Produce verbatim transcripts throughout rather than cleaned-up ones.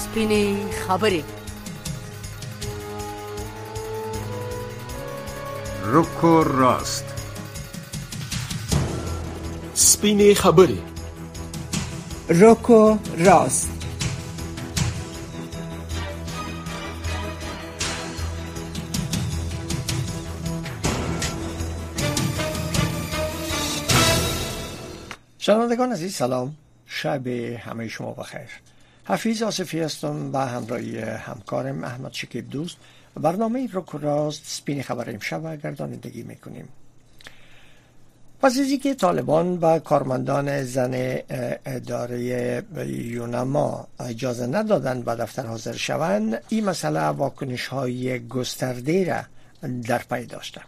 سپینې خبرې. روکو راست. سپینې خبرې. روکو راست. شنوندگان عزیز سلام، شب همه شما بخیر. حفیظ آصفی هستم و همراهی همکارم احمد شکیب دوست برنامه روکو راست سپین خبر امشب گردانندگی میکنیم. پس از اینکه طالبان و کارمندان زن اداره یونما اجازه ندادند به دفتر حاضر شوند، این مسئله واکنش های گسترده را در پی داشته.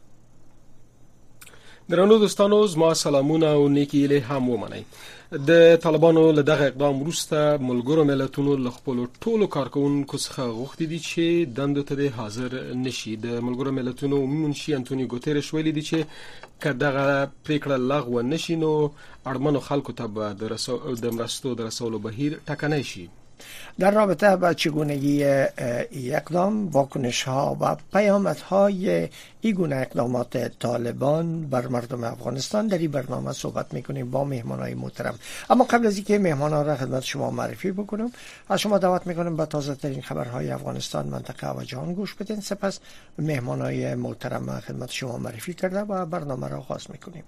درنو دوستانو، زما سلامونه او نیکی له هم ومنئ. د طالبانو له دغه اقدام وروسته ملګرو ملتونو له خپلو ټولو کارکوونکو څخه غوښتي دي چې دندو ته حاضر نشي. د ملګرو ملتونو عمومي منشي انټونیو ګوتریش ویلي دي چې که دغه پریکړه لغوه نشي نو اړمنو خلکو ته به د مرستو د رسولو بهیر ټکنی شي. در رابطه با چگونگی اقدام، واکنش ها و پیامد های این گونه اقدامات طالبان بر مردم افغانستان در این برنامه صحبت میکنیم با مهمان های محترم. اما قبل از اینکه مهمان ها را خدمت شما معرفی بکنم، از شما دعوت میکنم به تازه ترین خبرهای افغانستان، منطقه و جهان گوش بدین. سپس مهمان های محترم خدمت شما معرفی کرده و برنامه را آغاز میکنیم.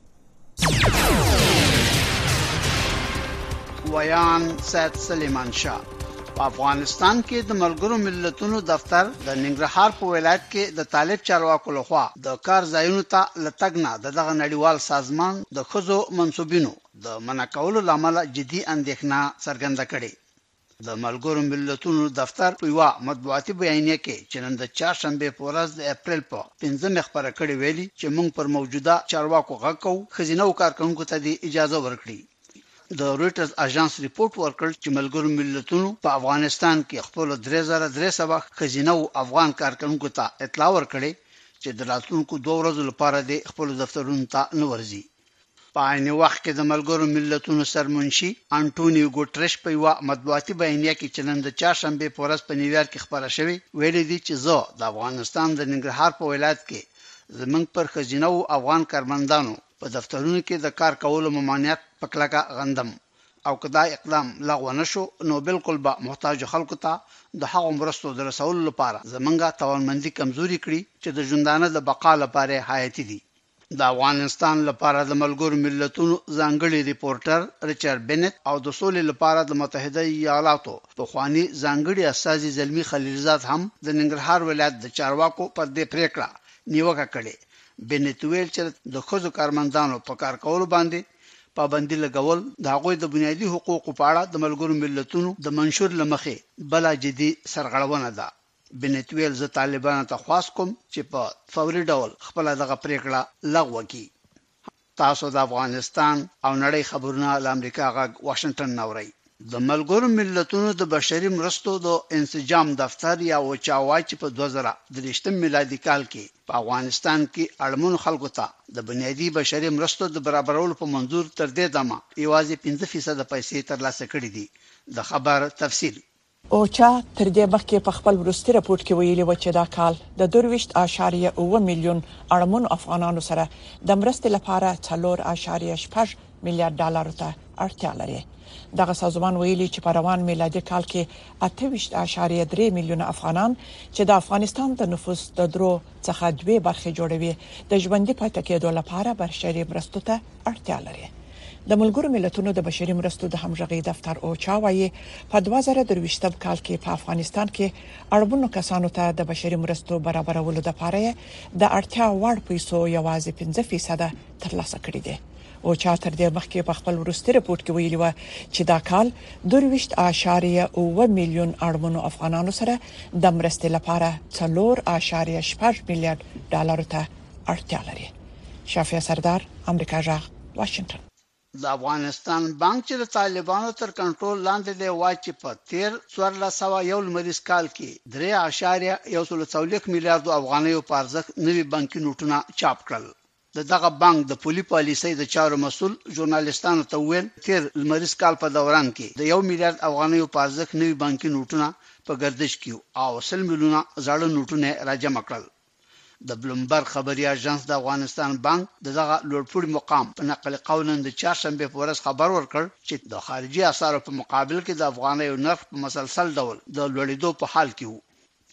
ویان سید سلیمان شاه په افغانستان کې د ملګرو ملتونو دفتر د ننګرهار په ولایت کې د طالب چارواکو لخوا د کار ځایونو ته لټګنه د دغه نړیوال سازمان د خزو منسوبینو د منع کولو لامل جدي اندېښنه څرګنده کړې. د ملګرو ملتونو دفتر په یو مطبوعاتي بیانیه کې چې نن د چهارشنبه په ورځ د اپریل په پنځمه خبره کړې ویلي چې موږ پر موجوده چارواکو غږ کوو، خزینه کارکونکو ته د اجازه ورکړي. د رويټرز اژانس ریپورت ورکړ چې ملګرو ملتونو په افغانستان کې خپل درې زره درې سوه خزینه او افغان کارکونکو ته اطلاع ورکړي چې د راتلونکو دوه ورځو لپاره د خپل دفترونو ته نه ورځي. په عین وخت کې د ملګرو ملتونو سرمنشي انټونیو ګوتریش په یو مطبوعاتي بیانیه کې چې نن د چهارشنبه په ورځ په نیویارک کې خبره شوې ویلي دي چې زه د افغانستان د ننګرهار په ولایت کې زمنګ پر خزینه او افغان کارمندانو په دفترونو کې د کار کولو ممانعت پکلکه غندم او کدا اقدام لغوه نشو نو بالکل به محتاج خلکو ته د هغو مرستو د رسولو لپاره زمونږه توانمندي کمزوري کړي چې د ژوندانه د بقا لپاره حیاتي دي. د افغانستان لپاره د ملګرو ملتونو ځانګړي ریپورټر ریچارډ بنت او د سولې لپاره د متحده ایالاتو په خواني ځانګړي اساسي زلمی خلیلزاد هم د ننګرهار ولایت د چارواکو پر دې پریکړه نیوکه کړې. بنت ویل چې د خزو کارمندانو په کار کولو باندې پابندي لګول د هغوی د بنیادي حقوقو په اړه د ملګرو ملتونو د منشور لمخې بل جدي سرغړونه ده. بنت ویل زه طالبانو ته خواست کوم چې په فوري ډول خپل دغه پریکړه لغوه کړي. تاسو د افغانستان او نړۍ خبرونه له امریکا غږ واشنگټن نوري. د ملګرو ملتونو د بشري مرستو د انسجام دفتر یا وچاوای چې په دوه زره درې میلادي کال کې په افغانستان کې اړمنو خلکو ته د بنیادي بشري مرستو د برابرولو په منظور تر دې دمه یوازې پنځه فیصد پیسې ترلاسه کړې دي. د خبر تفصیل اوچا تر دې مخکې په خپل وروستي راپورټ کې ویلي و چې دا کال د دوه اعشاریه اووه میلیون اړمنو افغانانو سره د مرستې لپاره څلور اعشاریه شپږ میلیارډ ډالر ته اړتیا لري. دغه سازمان ویلي چې په روان میلادي کال کې اته ویشت اعشاریه درې میلیون افغانان چې د افغانستان د نفوس د درو څخه دوه برخې جوړوي د ژوندۍ پاتې کېدو لپاره بشري مرستو ته اړتیا لري. د ملګرو ملتونو د بشري مرستو د همغږي دفتر اوچا وايي په دوه زره درویشتم کال کې په افغانستان کې اړمنو کسانو ته د بشري مرستو برابرولو لپاره د اړتیا وړ پیسو یوازې پنځه فیصد ترلاسه کړي دي. اوچا تر دې مخکې په خپل وروستي راپورټ کې ویلي و چې دا کال دوه اعشاریه اووه میلیون اړمنو افغانانو سره د مرستې لپاره څلور اعشاریه شپږ میلیارډ ډالر ته اړتیا لري. شافیه سردار، امریکا جغ، واشنگټن. د افغانستان بانک چې د طالبانو تر کنټرول لاندې دی وایي چې په تیر څوارلس سوه یو لمریز کال کې درې اعشاریه یو سل څلوېښت میلیارډ افغانیو په ارزښت نوي بانکي نوټونه چاپ کړل. د دغه بانک د پولی پالیسۍ د چارو مسول ژورنالستانو ته ویل تیر لمریز کال په دوران کې د یو میلیارډ افغانیو په ارزښت نوي بانکي نوټونه په گردش کې او سل میلیونه زاړه نوټونه راجمع کړل. د بلومبرګ خبري اژانس د افغانستان بانک دغه لوړپوړي مقام په نقل قولا د چهارشنبه په ورځ خبر ورکړ چې د خارجي اسعارو په مقابل کې د افغانیو نرخ په مسلسل ډول د لوړېدو په حال کې وو.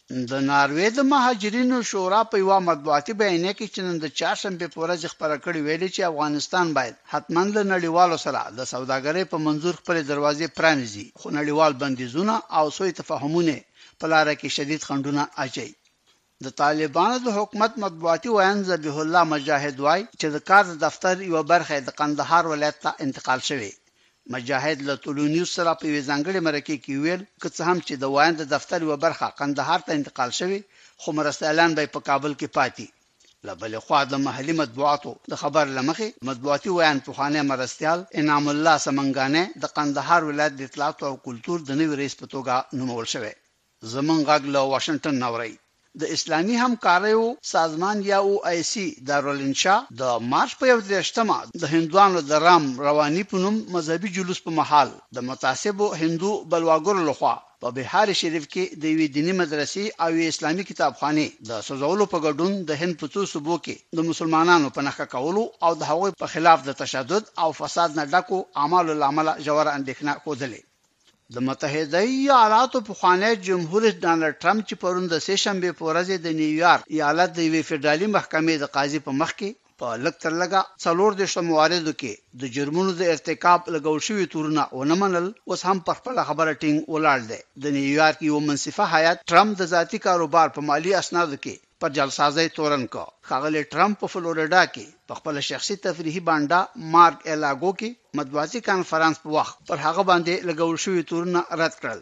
د ناروې د مهاجرینو شورا په یو مطبوعاتي بیانیه کې چې نن د چهارشنبه په ورځ خبره کړې ویلي چې افغانستان باید حتماً له نړیوالو سره د سوداګرۍ په منظور خپل دروازې پرانیزي، خو نړیوال بندیزونه او سوء تفاهمونه په لار کې شدید خنډونه اچي. د طالبانو د حکومت مطبوعاتي ویان ذبیح الله مجاهد وای چې د کار دفتر یو برخه د قندهار ولایت ته انتقال شوی. مجاهد له تولونیوس سره په ځانګړي مرکه کې ویل که څه هم چې د ویان د دفتر یو برخه قندهار ته انتقال شوی، خو مرستیالان به په کابل کې پاتې. لبل خو د محلي مطبوعاتو د خبر لمخې مطبوعاتي ویان په خانه مرستیال انعام الله سمنګانه د قندهار ولایت د اطلاعات او کلتور د نوي رئیس په توګه نومول شوی. زمون غږ له واشنگټن نوري. د اسلامي همکاریو سازمان یا او آی سی دارالانشا د مارچ په یوولسمه د هندوانو د رام رواني په نوم مذهبي جلوس په محل د متعصبو هندو بلواګرو لخوا په بهار شریف کې د وی دینی مدرسې او اسلامي کتابخانه د سوزولو په ګډون د هند په څو صوبو کې د مسلمانانو په نخښه کولو او د هغوی په خلاف د تشدد او فساد نه ډکو اعمالو لامل جوړه اندېښنه خوده. د متحده ایالاتو په خانه جمهور رئیس ډانلډ ټرمپ چې پرون د سه شنبه په ورځ د نیویارک ایالت د وی فدرالي محکمې د قاضي په مخ کې په لږ تر لږه څلور دیشتم مواردو کې د جرمونو د ارتکاب لګول شوی تورونه ونه منل، اوس هم په خپل خبره ټینګ ولاړ دی. د نیویارک یو منصفه هیئت ټرمپ د ذاتی کاروبار په مالی اسنادو کې پر جلسازي تورن کو. خاغلی ټرمپ په فلوریډا کې په خپل شخصي تفریحي بانډا مارک الاګو کې مطبوعاتي کانفرنس په وخت پر هغه باندې لګول شوی تورونه رد کړل.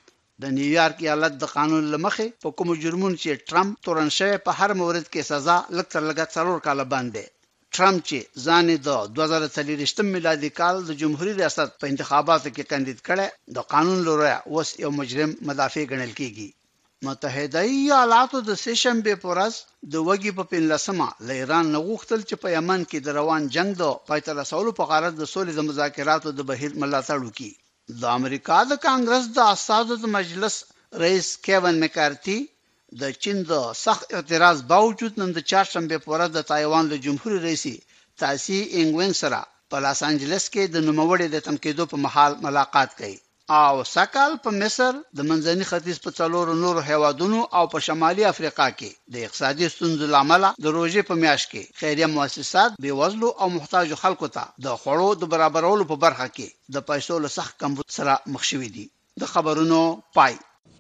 د نیویارک ایالت د قانون لمخې په کوم جرمونو چې ټرمپ تورن شوی په هر مورد کې سزا لږ تر لږه څلور کاله باندې. ټرمپ چې ځان د دوه زره څلوېښتم میلادي کال د جمهوریت ریاست په انتخاباتو کې کاندید کړي، د قانون لوري اوس یو مجرم مدافع ګڼل کیږي. متحده ایالاتو د سه شنبه په ورځ د وګي په پنځلسمه له ایران نه غوښتل چې په یمن کې د روان جنگ د پای ته رسولو په غرض د سولې د مذاکراتو د بهیر ملاتړ وکړي. د امریکا د کانګرس د اساسو د مجلس رئیس کیون مکارتي د چین د سخت اعتراض باوجود نن د چهارشنبه په ورځ د تایوان د جمهوریت رئیس تاسي انګوین سره په لاس انجلس کې د نوموړي د تنقیدو په محل ملاقات کوي. او سکال په مصر د منځني ختیځ په څلورو نورو هیوادونو او په شمالي افریقا کې د اقتصادي ستونزو لامل د روزي په میاشت کې خیریه مؤسسات بیوزلو او محتاجو خلکو ته د خوړو د برابرولو په برخه کې د پیسو له سخت کمبود سره مخ شوي دي. د خبرونو پای.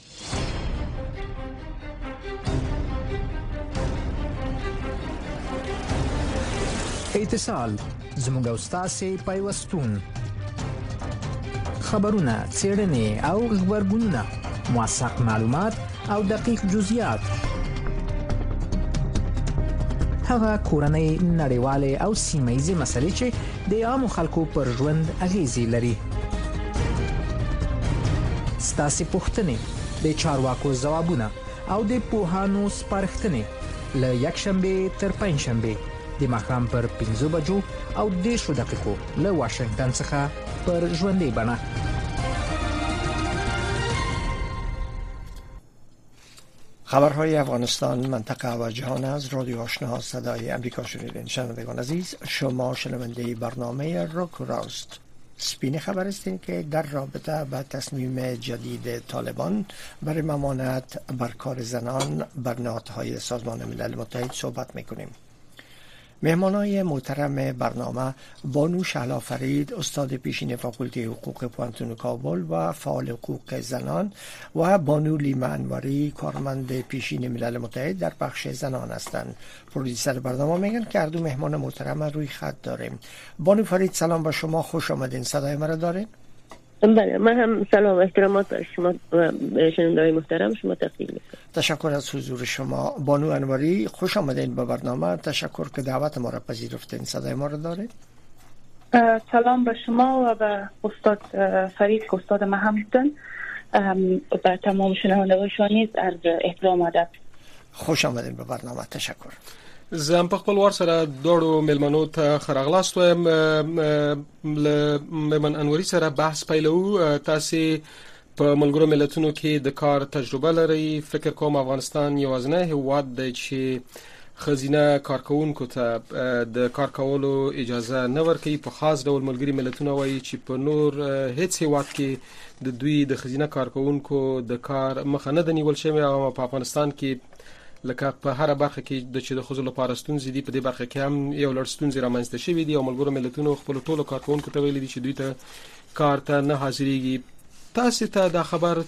اتصال زموږ استاد پیوستون خبرونه، څېړنې او خبرګونونه، موثق معلومات او دقیق جزئیات، هغه کورنۍ، نړیوالې او سیمه ییزې مسلې چې د عامو خلکو پر ژوند اغیزې لري. ستاسې پوښتنې، د چارواکو ځوابونه او د پوهانو سپارښتنې له یکشنبې تر پنجشنبې د ماښام پر پنځو بجو او دېرشو دقیقو له واشنگټن څخه پر ژوندۍ بڼه. خبرهای افغانستان، منطقه و جهان از رادیو آشنا صدای امریکا شنیدین. شنوندگان عزیز، شما شنونده برنامه روک و راست. سپین خبر هستیم که در رابطه با تصمیم جدید طالبان برای ممانعت بر کار زنان بر نهادهای سازمان ملل متحد صحبت میکنیم. مهمانای محترم برنامه بانو شهلا فرید، استاد پیشین فاکولته حقوق پوانتون کابل و فعال حقوق زنان، و بانو لیما انوری، کارمند پیشین ملل متحد در بخش زنان هستند. پرودیسر برنامه میگن که هر دو مهمان محترم روی خط داریم. بانو فرید سلام با شما، خوش آمدین. صدای مرا دارین؟ بله، من هم سلام و احترامات بر شما و شنونده‌های محترم شما تقدیم می‌کنم. تشکر از حضور شما. بانو انوری، خوش آمدین به برنامه. تشکر که دعوت ما را پذیرفتین. صدای ما را دارید؟ سلام به شما و به استاد فرید که استاد ما هم هستن. به تمام شنوندگان شما نیز عرض احترام و ادب. خوش آمدین به برنامه. تشکر. زم په خپل ور سره دوړو ملمنو ته خراغلاست وایم ل ممن انوري سره بحث پیلو. تاسو په ملګرو ملتونو کې د کار تجربه لري. فکر کوم افغانستان یوازینی هیواد دی چې خزینه کارکونکو ته د کار کولو اجازه نه ورکوي. په خاص ډول ملګری ملتونه وایي چې په نور هیڅ هیواد کې د دوی د خزینه کارکونکو د کار مخه نه د نیول شوی او په افغانستان کې لکه په هر برخه کې د چې د خزو لپاره ستونزې دي په دې برخه کې هم یو لړ ستونزې رامنځته شوې دي او ملګرو ملتونو خپل ټولو کارکونکو ته ویلي دي چې دوی ته کار ته نه حاضرېږي. تاسو ته دا خبر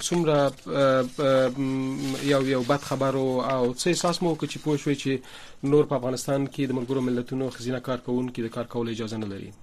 څومره یو یو بد خبر او څه احساس مو کوي چې پوه شوي چې نور په افغانستان کې د ملګرو ملتونو خزینه کارکونکو د کار کولو اجازه نه لري؟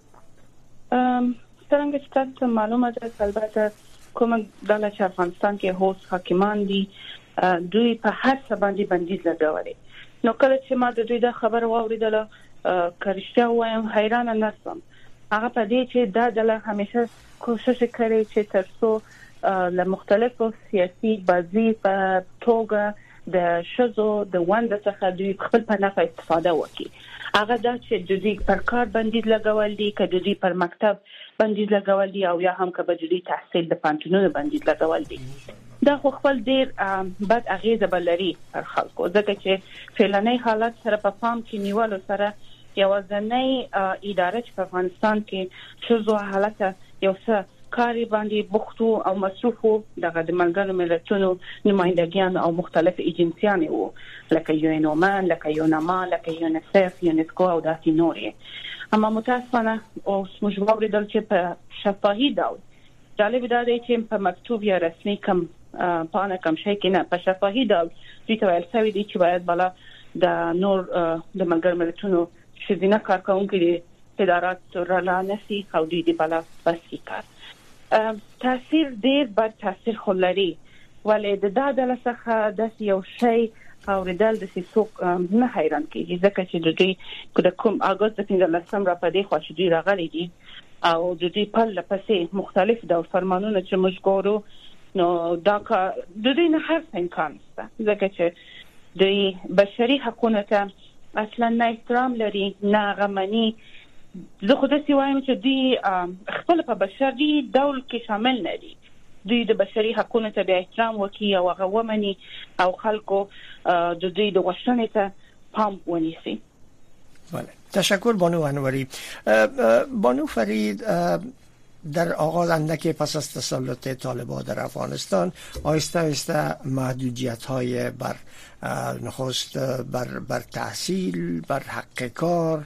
ام څنګه چې تاسو معلومه ده البته کوم د افغانستان کې هوس حاکمان دي دوی په هر څه باندې بندیز لګولي. نو کله چې ما د دوی د خبر واوریدله کارشته وایم حیران نه شوم. هغه په دې چې دا د همیشه کوشش کوي چې ترڅو له مختلفو سیاسي بازي په توګه د شزو د وند څخه دوی خپل په نفع استفاده وکړي. هغه دا چې د دې پر کار بندیز لګول دي که د دې پر مکتب بندیز لګول دي او یا هم که د دې تحصیل د پانتونونو بندیز لګول دي. دا خو خپل ډیر بد اغیزه بلري پر خلکو ځکه چې فعلاني حالت سره په پام کې نیولو سره یوازنۍ اداره چې په افغانستان کې شزو حالت یو څه کاری باندې بوختو او مصروفو دغه د ملګرو ملتونو نمائندګان او مختلف ایجنسیان وو لکه یو ان اومن لکه یونما لکه یونیسف یونسکو او داسې نورې. اما متاسفانه اوس موږ واوریدل چې په شفاهي ډول جالب دا دی چې په مکتوب یا رسمي کم پانه کم شي کې نه په شفاهي ډول دوی ته ویل شوی دی چې باید بالا د نور د ملګرو ملتونو شزینه کارکونکو دي ادارات را نسی او دوی دی بالا بسی کار. تاثیر ډیر بد تاثیر خلري ولی د دا د لسخه د یو شی اوریدل د سیسوک نه حیران کیږي ځکه چې د دوی د کوم اگست د پنځلسم را پدې خو چې دوی راغلي دي او د دوی په لپسې مختلف ډول فرمانونه چې موږ ګورو نو دا د دوی نه هر څه امکان شته ځکه چې دوی بشري حقوقو ته اصلا نه احترام لري نه غمني. زه خو داسې وایم چې دوی خپل په بشري ډول کې شامل نه دي. دوی د بشري حقوقو ته بیا احترام وکړي او هغه ومني او خلکو د دوی د غوښتنې ته پام ونیسي. بله تشکر بانو انوری. بانو فرید در آغاز اندکی پس از تسلط طالبان در افغانستان آهسته آهسته محدودیت های بر نخست بر بر تحصیل بر حق کار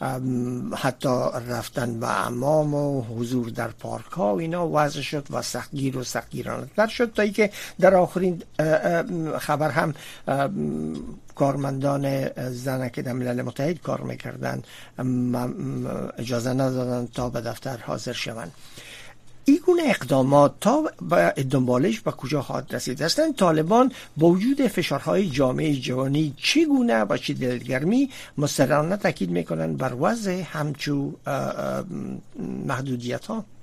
حتی رفتن به حمام و حضور در پارک ها و اینا وضع شد و سختگیر و سختگیرانه تر شد تا اینکه در آخرین خبر هم کارمندان زنه که در ملل متحد کار میکردن اجازه ندادن تا به دفتر حاضر شوند. این گونه اقدامات تا به دنبالش به کجا خواهد رسید؟ اصلا طالبان با وجود فشارهای جامعه جهانی چگونه و چه دلگرمی مستقلانه تاکید میکنن بر وضع همچو محدودیت ها؟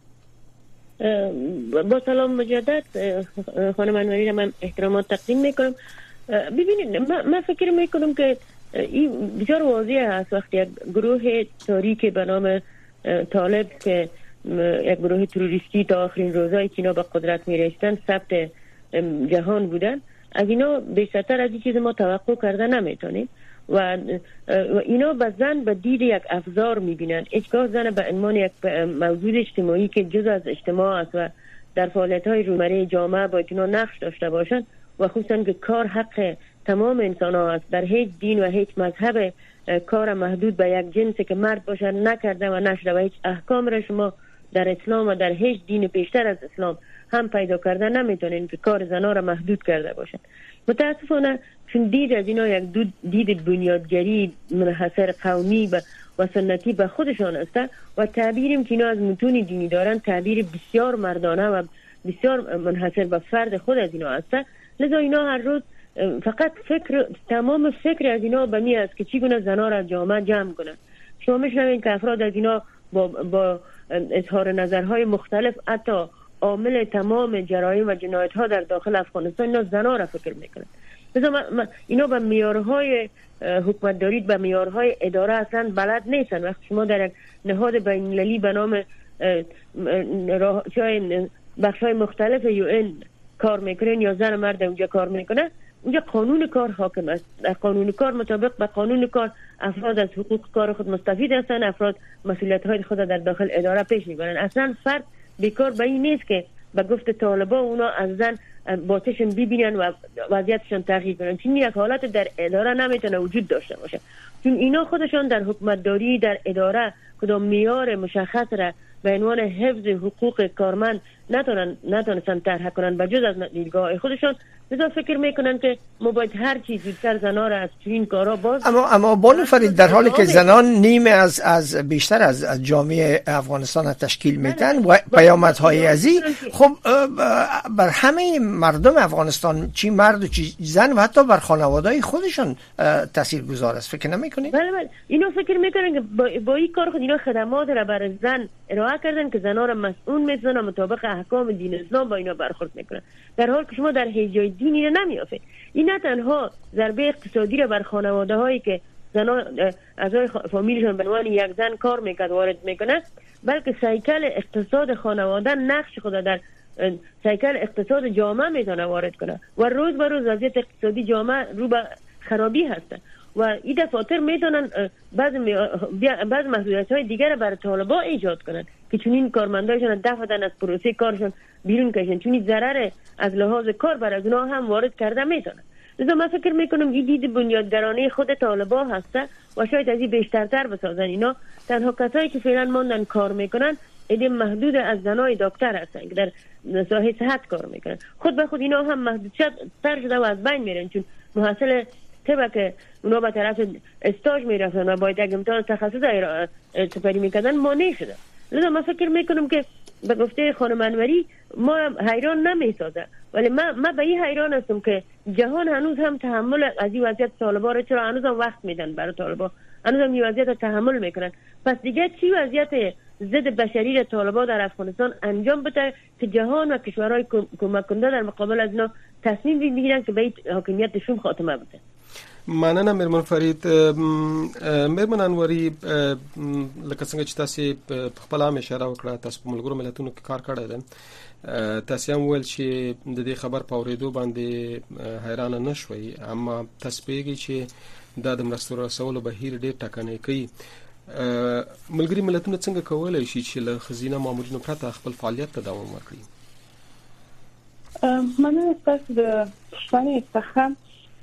با سلام مجدد خانم انوری را من احترامات تقدیم میکنم. ببینید من فکر میکنم که این بسیار واضح است وقتی یک گروه تاریک به نام طالب که یک گروه تروریستی تا آخرین روزایی که اینا به قدرت میرسیدن ثبت جهان بودن از اینا بیشتر از این چیز ما توقع کرده نمیتونیم و اینا به زن به دید یک افزار میبینن. هیچگاه زن به عنوان یک موجود اجتماعی که جز از اجتماع است و در فعالیت های روزمره جامعه باید اینا نقش داشته باشن و خصوصا که کار حق تمام انسان ها است. در هیچ دین و هیچ مذهب کار محدود به یک جنس که مرد باشه نکرده و نشده و هیچ احکام را شما در اسلام و در هیچ دین پیشتر از اسلام هم پیدا کرده نمیتونین که کار زنها را محدود کرده باشن. متاسفانه چون دید از اینا یک دید بنیادگری منحصر قومی و سنتی به خودشان است و تعبیریم که اینا از متون دینی دارن تعبیر بسیار مردانه و بسیار منحصر به فرد خود از اینا است. لذا اینا هر روز فقط فکر تمام فکر از اینا به می است که چگونه زنها را جامعه جمع کنند. شما میشنوید که افراد از اینا با با اظهار نظرهای مختلف حتی عامل تمام جرایم و جنایت ها در داخل افغانستان اینا زنها را فکر میکنند. مثلا اینا به معیارهای حکومتداری به معیارهای اداره اصلا بلد نیستن. وقتی شما در یک نهاد بین‌المللی به نام بخش‌های مختلف یو ان کار میکنین یا زن و مرد اونجا کار میکنه، اونجا قانون کار حاکم است. در قانون کار مطابق به قانون کار افراد از حقوق کار خود مستفید هستند، افراد مسئولیت‌های خود در داخل اداره پیش میبرند. اصلا فرد بیکار به این نیست که به گفت طالبا اونا از زن باتشون ببینن و وضعیتشون تغییر کنن، چون یک حالت در اداره نمیتونه وجود داشته باشه، چون اینا خودشون در حکومتداری در اداره کدام معیار مشخص را به عنوان حفظ حقوق کارمند نتونن نتونستن طرح کنن به جز از دیدگاه خودشون. لذا فکر میکنن که ما باید هر چیز زودتر زنان را از این کارا باز. اما اما بانو فرید، در حالی که زنان نیمه از از بیشتر از, از جامعه افغانستان تشکیل میدن و پیامدهای ازی، خب بر همه مردم افغانستان، چی مرد و چی زن و حتی بر خانواده‌های خودشون تاثیرگذار است، فکر نمیکنید؟ بله بله، اینا فکر میکنن که با, با این کار خود اینا خدمات را برای زن ارائه کردن که زنها را مسئول می‌سازن و مطابق احکام دین اسلام با اینا برخورد میکنن، در حالی که شما در هیچ جای دینی نمیافه. این نه تنها ضربه اقتصادی را بر خانواده هایی که زنان اعضای فامیلشون به عنوان یک زن کار میکرد وارد میکنه، بلکه سیکل اقتصاد خانواده نقش خود در سیکل اقتصاد جامعه میتونه وارد کنه و روز به روز وضعیت اقتصادی جامعه رو به خرابی هسته و این دفاتر میتونن بعض بعض مسئولیت های دیگر برای طالبا ایجاد کنن که چون این کارمندایشون دفعتن از پروسه کارشون بیرون کشن، چون این ضرر از لحاظ کار برای اونا هم وارد کرده میتونه. لذا من فکر میکنم این دید بنیادگرانه خود طالبا هسته و شاید از این بیشترتر بسازن. اینا تنها کسایی که فعلا ماندن کار میکنن ایده محدود از زنای دکتر هستن که در ساحه صحت کار میکنن. خود به خود اینا هم محدود تر شده و از بین میرن، چون محصل طبعا که اونا به طرف استاج میرفتن و باید یک امتحان تخصص سپری میکردن مانع شده. لذا من فکر میکنم که به گفته خانم انوری ما حیران نمیسازه، ولی من من به این حیران هستم که جهان هنوز هم تحمل از این وضعیت طالبا را، چرا هنوز هم وقت میدن برای طالبا، هنوز هم این وضعیت تحمل میکنن. پس دیگه چی وضعیت ضد بشری را طالبا در افغانستان انجام بده که جهان و کشورهای کمک کننده در مقابل از اینا تصمیم بگیرن که به این حاکمیتشون خاتمه بده. مننه میرمن فرید. میرمن انوری، لکه څنګه چې تاسو په خپل عام اشاره وکړه، تاسو په ملګرو ملتونو کې کار کړی دی، تاسو هم ویل چې د دې خبر په اورېدو باندې حیرانه نه شوئ، اما تاسو پوهیږئ چې دا د مرستو رسولو بهیر ډېر ټاکنی کوي. ملګري ملتونه څنګه کولی شي چې له ښځینه مامورینو پرته خپل فعالیت ته دوام ورکړي؟ مننه ستاسو د پوښتنې څخه.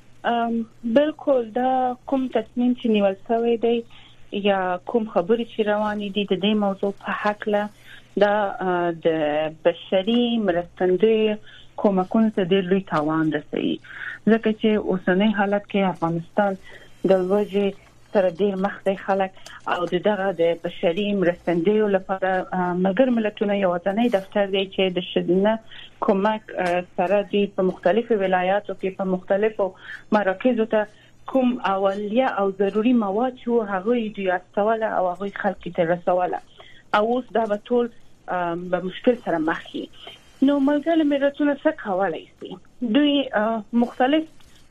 بالکل دا کوم تصمیم چې نیول شوی دی یا کوم خبرې چې روانې دي د دې موضوع په هکله دا د بشري مرستندوی کومکونو ته ډېر لوی تاوان رسوي، ځکه چې اوسنی حالت کې افغانستان د لوږې سره ډېر مخ دی خلک، او دغه د بشري مرستندویو لپاره ملګري ملتونه یوازینی دفتر دی چې د ښځینه کومک سره دی په مختلفو ولایاتو کې په مختلفو مراکزو ته کوم اولیه او ضروري مواد چې هغه دوی استواله او هغه خلک ته رسوله، او اوس دا به ټول به مشکل سره مخ دي. نو ملګري ملتونه څه کولی شي؟ دوی مختلف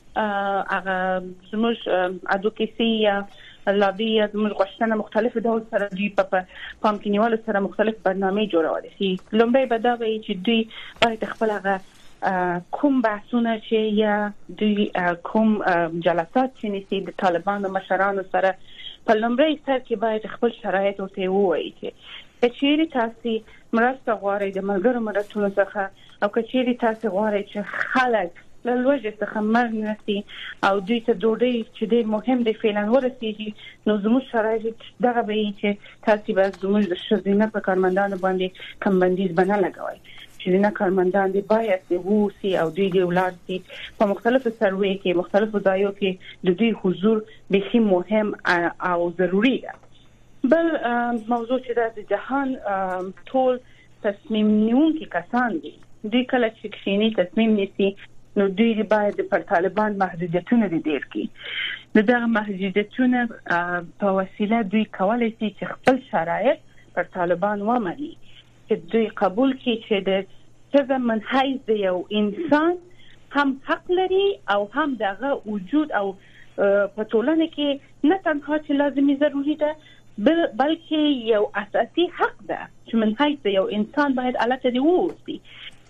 هغه زموږ ادوکیسي یا لابي یا زموږ غوښتنه مختلف ډول سره دوی په پام کې نیولو سره مختلف برنامې جوړولې شي. لومړی به دا وي چې دوی باید خپل هغه کوم بحثونه چې یا دوی کوم جلسات چې نیسي د طالبانو مشرانو سره په لومړی سر کې باید خپل شرایط ورته ووایي چې کچېرې تاسو مرسته غواړئ د ملګرو ملتونو څخه، او کچېرې تاسو غواړئ چې خلک له لوږې څخه مرګ نشي او دوی ته ډوډۍ چې ډېر مهم دی فعلا ورسېږي، نو زموږ شرایط دغه به وي چې تاسو به زموږ د ښځینه په کارمندانو باندې کم بندیز به نه لګوئ. ښځینه کارمندان دې باید ووسي او دوی دې ولاړ سي په مختلفو سروې کې، مختلفو ځایو کې د دوی حضور بیخي مهم او ضروري ده. بل موضوع چې د جهان ټول تصمیم نیونکي کسان دي، دوی کله چې کښېني تصمیم نیسي نو دوی باید پر طالبان محدودیتونه دي ډیر کی. دغه محدودیتونه په وسیله دوی کولای شي چې خپل شرایط پر طالبان ومني، چې دوی قبول کړي چې د څه من حیث د یو انسان هم حق لري او هم دغه وجود او په ټولنه کې نه تنها چې لازمي ضروري ده بلکې یو اساسي حق ده چې من حیث یو انسان باید البته دی ووسی.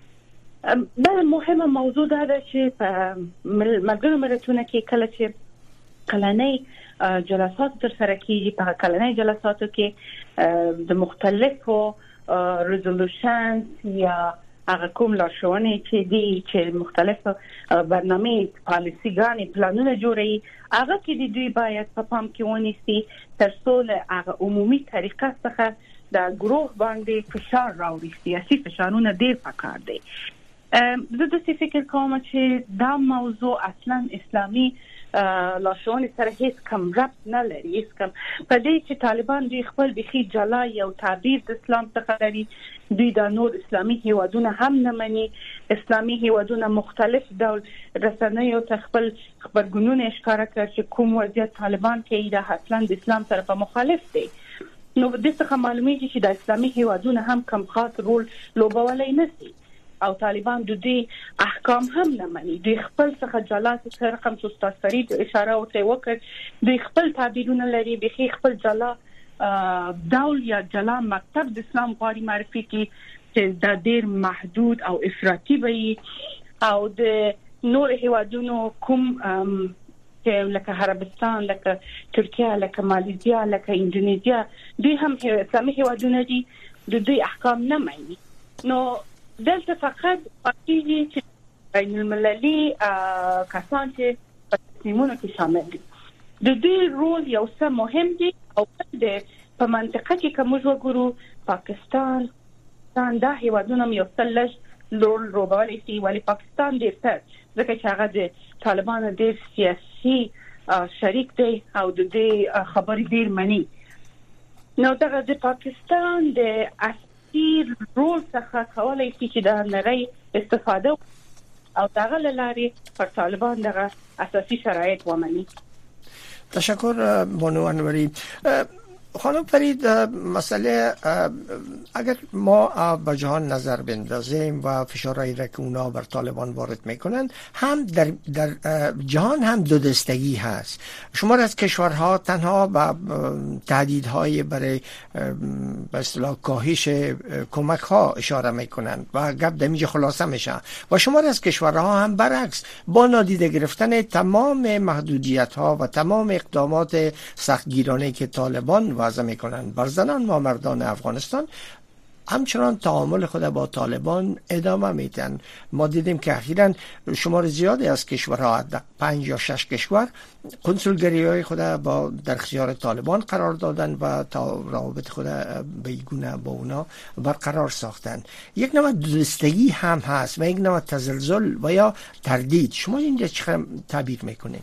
دا مهمه موضوع ده چې په ملګرو ملتونو کې کله چې کلنۍ جلسات تر سره کیږي، په کلنۍ جلساتو کې د مختلفو ریزولوشن یا هغه کوم لارښوونې چې دي چې مختلف برنامه پالیسیګانې پلانونه جوړوي هغه کې د دوی باید په پام کې ونیسي تر څو له هغه عمومي طریقه څخه د گروه باندې فشار راوړي. سیاسي فشارونه ډېر پکار دي. زه د څه فکر کوم چې دا موضوع اصلا اسلامي لارښوونې سره هیڅ کم ربط نه لري. هیڅ کم په دې چې طالبان دوی خپل بخي جلا یو تعبیر د اسلام څخه لري. دوی د نور اسلامي هیوادونه هم نه مني. اسلامي هیوادونه مختلف ډول رسنیو ته خپل خبرګونونه ښکارا کوي چې کوم وضعیت طالبان کې د اصلا د اسلام سره په مخالف دي. نو د څه معلومیږي چې د اسلامي هیوادونه هم کم خاص رول لوبولای نشي او طالبان د دې احکام هم نه مني. دوی خپل څخه جلا سره رقم څه فرید اشاره ورته وکړ. دوی خپل تعبیرونه لري، بخي خپل جلا دول یا جلا مکتب د اسلام غواړي معرفي کی چې د ډیر محدود او افراطي وي او د نور هیوادونو کوم چې لکه عربستان، لکه ترکیه، لکه مالیزیا، لکه اندونیزیا، دوی هم اسلامي هیوادونه دي، د دوی احکام نه مني. نو دلته فقط پاتې چې بین المللي کسان چې په تصمیمونو کې شامل دي د دوی رول یو څه مهم دی او د په منطقه کې کوم وګورو پاکستان ستان دا هیوادونه یو څه لږ رول لوبولی شي، ولی پاکستان ډېر ستر ځکه چې هغه د طالبانو ډېر سیاسي شریک دی او د دې خبرې ډېر مني. نو دغه د پاکستان د تیر رول څخه کولای شي چې د نړۍ استفاده او دغه لاري پر طالبان دغه اساسي شرایط ومني. تشکر بانو انوری. خانم فرید، مسئله اگر ما به جهان نظر بندازیم و فشارهایی را که اونا بر طالبان وارد میکنن هم در, در جهان هم دو دستگی هست. شما از کشورها تنها با تهدیدهای برای به اصطلاح کاهش کمک ها اشاره میکنن و گپ دمیج خلاصه میشه و شما از کشورها هم برعکس با نادیده گرفتن تمام محدودیت ها و تمام اقدامات سختگیرانه که طالبان وضع میکنن بر زنان و مردان افغانستان همچنان تعامل خود با طالبان ادامه میدن. ما دیدیم که اخیراً شمار زیادی از کشورها، پنج یا شش کشور، کنسولگری های خود با در اختیار طالبان قرار دادن و تا روابط خود بیگونه با اونا برقرار ساختن. یک نوع دوستگی هم هست و یک نوع تزلزل و یا تردید. شما اینجا چه تعبیر میکنین؟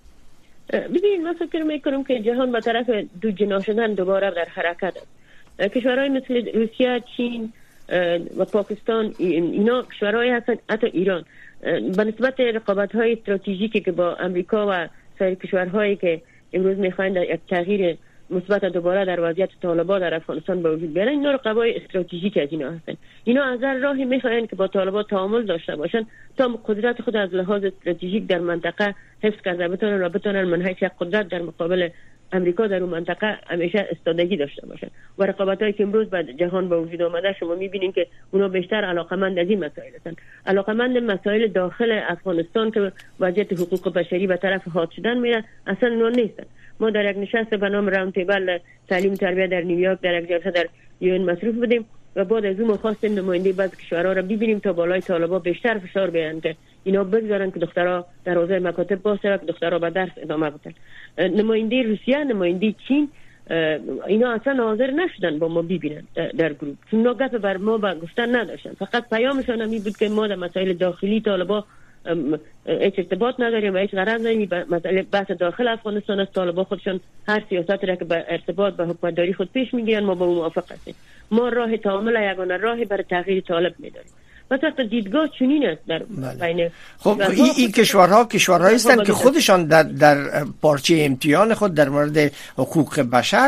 ببینید، من فکر میکنم که جهان به طرف دو جنا شدن دوباره در حرکت است. کشورهای مثل روسیه، چین و پاکستان، اینا کشورهای هستند، حتی ایران به نسبت رقابت‌های استراتژیکی که با امریکا و سایر کشورهایی که امروز می‌خواهند یک تغییر مثبت دوباره در وضعیت طالبان در افغانستان به وجود بیارن، اینا رقبای استراتژیک از اینا هستند. اینا از هر راهی می‌خواهند که با طالبان تعامل داشته باشند تا قدرت خود از لحاظ استراتژیک در منطقه حفظ کرده بتونن و بتونن من حیث یک قدرت در مقابل امریکا در اون منطقه همیشه استادگی داشته باشن. و رقابتایی که امروز به جهان به وجود آمده شما می‌بینین که اونا بیشتر علاقمند از این مسائل هستند. علاقمند مسائل داخل افغانستان که وضعیت حقوق بشری به طرف حاد شدن میره اصلا اونا نیستن. ما در یک نشست به نام راوند تیبل تعلیم تربیت در نیویورک در یک جلسه در یون مصروف بودیم و بعد از اون خواستیم نماینده بعضی کشورها را ببینیم تا بالای طالبان بیشتر فشار بیارن که اینا بگذارن که دخترها در حوزه مکاتب باز شود، که دخترها به درس ادامه بدن. نماینده روسیه، نماینده چین، اینا اصلا حاضر نشدن با ما ببینن در گروه، چون نگاه بر ما با گفتن نداشتن. فقط پیامشان همین بود که ما در مسائل داخلی طالبان هیچ ارتباط نداریم و هیچ غرض نداریم. مسئله بحث داخل افغانستان است. طالبان خودشون هر سیاستی را که به ارتباط به حکومتداری خود پیش میگیرن ما با اون موافق هستیم. ما راه تعامل یگانه راهی برای تغییر طالب میداریم. مثلا دیدگاه چنین است در بین خب این ای کشورها کشورهایی هستند که خودشان در در پارچه امتحان خود در مورد حقوق بشر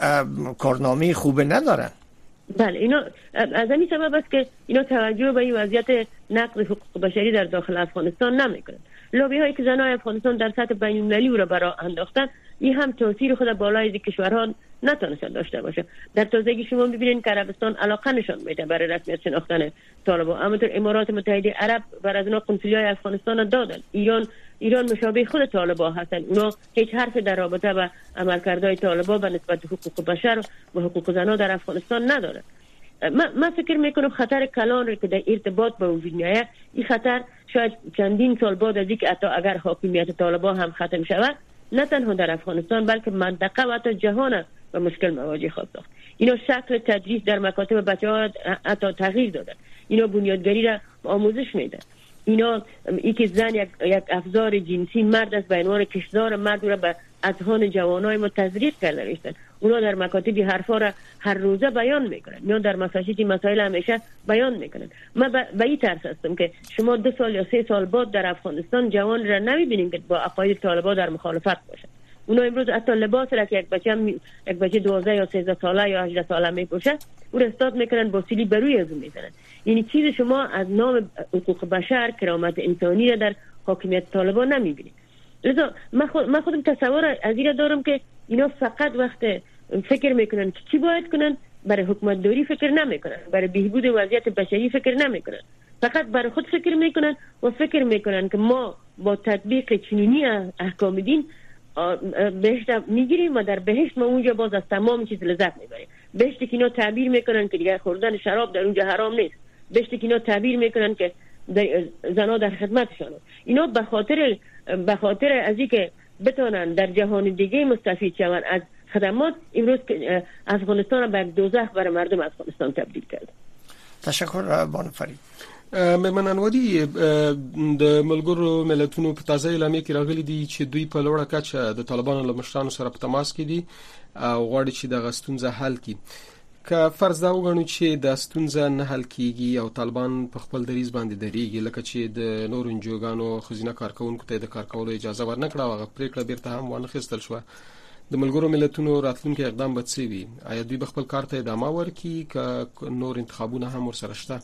کارنامه خوب ندارن. بله، اینا از همین سبب است که اینا توجه به این وضعیت نقض حقوق بشری در داخل افغانستان نمیکنن. لابی هایی که زنان افغانستان در سطح بین المللی را برای انداختن، این هم تاثیر خود بالای از کشورها نتونستن داشته باشه. در تازگی شما ببینید که عربستان علاقه نشان میده برای رسمیت شناختن طالبان، اما در امارات متحده عرب بر از اونا قنصلیای افغانستان دادن. ایران ایران مشابه خود طالبان هستن، اونا هیچ حرفی در رابطه با عملکردهای طالبان به نسبت حقوق بشر و حقوق زنان در افغانستان نداره. من من فکر میکنم خطر کلان رو که در ارتباط با وجود میاد، این خطر شاید چندین سال بعد از اینکه حتی اگر حاکمیت طالبان هم ختم شود، نه تنها در افغانستان بلکه منطقه و حتی جهان با مشکل مواجه خواهد ساخت. اینا شکل تدریس در مکاتب بچه‌ها حتی تغییر دادن. اینا بنیادگری را آموزش میدن. اینا ای که زن یک, یک افزار جنسی مرد است به عنوان کشدار مرد را به اذهان جوانای ما تزریق کرده رسیدن. اونا در مکاتب حرفا را هر روزه بیان میکنن، میان در مساجد مسائل همیشه بیان میکنن. من به این ترس هستم که شما دو سال یا سه سال بعد در افغانستان جوان را نمیبینید که با عقاید طالبان در مخالفت باشه. اونا امروز حتی لباس را که یک بچه هم یک بچه دوازده یا سیزده ساله یا هجده ساله میپوشه، او را استاد میکنن با سیلی بروی از اون میزنن. یعنی چیز شما از نام حقوق بشر، کرامت انسانی را در حاکمیت طالبان نمیبینید. لذا من, خود من خودم تصور از این دارم که اینا فقط وقت فکر میکنن که چی باید کنن، برای حکومت داری فکر نمیکنن، برای بهبود وضعیت بشری فکر نمیکنن، فقط برای خود فکر میکنن و فکر میکنن که ما با تطبیق چنینی احکام دین بهشت میگیریم و در بهشت ما اونجا باز از تمام چیز لذت میبریم. بهشتی که اینا تعبیر میکنن که دیگه خوردن شراب در اونجا حرام نیست، بهشتی که اینا تعبیر میکنن که زنا در خدمتشان. اینا به خاطر به خاطر از اینکه بتونن در جهان دیگه مستفید شون از خدمات، امروز افغانستان را به دوزخ برای مردم افغانستان تبدیل کرد. تشکر بانو فرید. مېرمن انوري، د ملګرو ملتونو په تازه اعلامیه کې راغلي دي چې دوی په لوړه کچه د طالبانو له مشرانو سره په تماس کې دي او غواړي چې دغه ستونزه حل کړي. که فرض دا وګڼو چې د ستونزه نه حل کیږي او طالبان په خپل دریځ باندې درېږي، لکه چې د نورو انجوګانو ښځینه کارکوونکو ته د کار کولو اجازه ورنکړه او هغه پریکړه بیرته هم وانخیستل شوه، د ملګرو ملتونو راتلونکي اقدام به څه وي؟ آیا دوی به خپل کار ته ادامه ورکړي که نور انتخابونه هم ورسره شته؟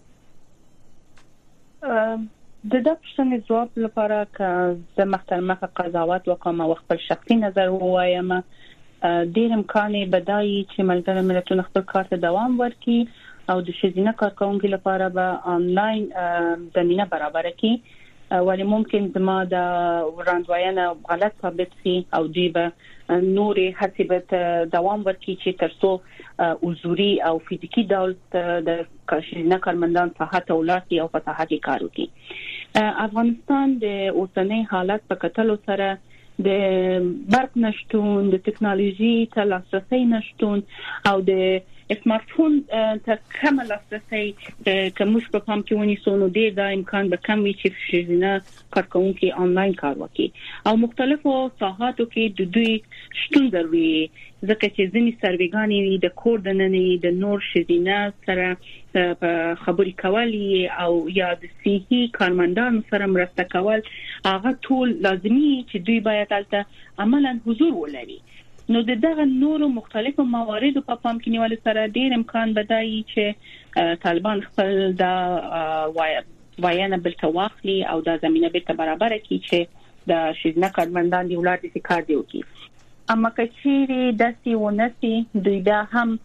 د دا پوښتنې ځواب لپاره که زه مخکې قضاوت وکړم او خپل شخصي نظر ووایم، ډېر امکان به دا وي چې ملګري ملتونه خپل کار ته دوام ورکړي او د ښځینه کارکوونکو لپاره به آنلاین زمینه برابره کړي، ولی ممکن زما د وړاندوینه غلط ثابت شي او دوی به نورې هڅې به دوام ورکړي چې ترڅو حضوري او فزیکي ډول د ښځینه کارمندان ساحه ته ولاړ او په ساحه کې کار وکړي. افغانستان د اوسنۍ حالت په کتلو سره د برق نشټون، د ټکنالوژي ته لاسرسي نشټون او د سمارټ فون ته کم لاسرسي که موږ په پام کې ونیسو، نو ډېر دا امکان به کم وي چې ښځینه کارکوونکي آنلاین کار وکړي او مختلفو ساحاتو کې د دوی شتون ضروري، ځکه چې ځینې سروېګانې د کور دننه د نور ښځینه سره خبرې کول او یا د صحي کارمندانو سره مرسته کول، هغه ټول لازمي چې دوی باید هلته عملاً حضور ولري. نو د دغه نورو مختلفو مواردو په پام کې نیول سره ډېر امکان به دا وي چې طالبان خپل دا وایانه بلته واخلي او دا زمینه بیرته برابره کړي چې د ښځینه کارمندان دی ولاړ دي کار دی وکړي. اما که چیرې داسې ونه سي، دوی بیا هم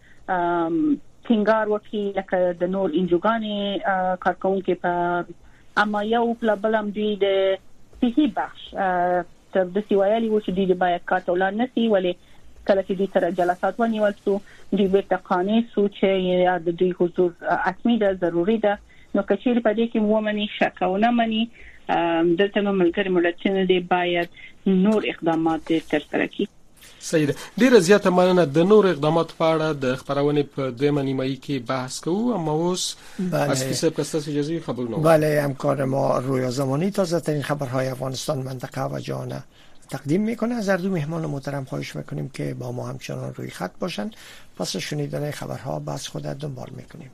ټینګار وکړي لکه د نور انجوګانې کارکوونکي په، اما یو بل هم دوی د صحي بخش تر داسې ویلي و چې دوی باید کار ته ولاړ نه سي، ولې کله چې دوی سره جلسات ونیول سو دوی بیرته قانع سو چې د دوی حضور حتمي ده، ضروري ده. نو که چیرې په دې کې ومني شک او نه مني، دلته نو ملګري ملتونه دي باید نور اقدامات ترسره کړي. صحیح ده. ډیره زیاته مننه. د نور اقدامات په اړه د خبرونه په دویمه نیمایي کې بحث کوو، اما اوس از کیسه پستاس اجازه خبرونه. بله، همکار ما رویا زمانی تازه ترین خبرهای افغانستان، منطقه و جهان تقدیم میکنه. از هر دو مهمان محترم خواهش میکنیم که با ما همچنان روی خط باشن. پس شنیدن خبرها باز خودت دنبال میکنیم.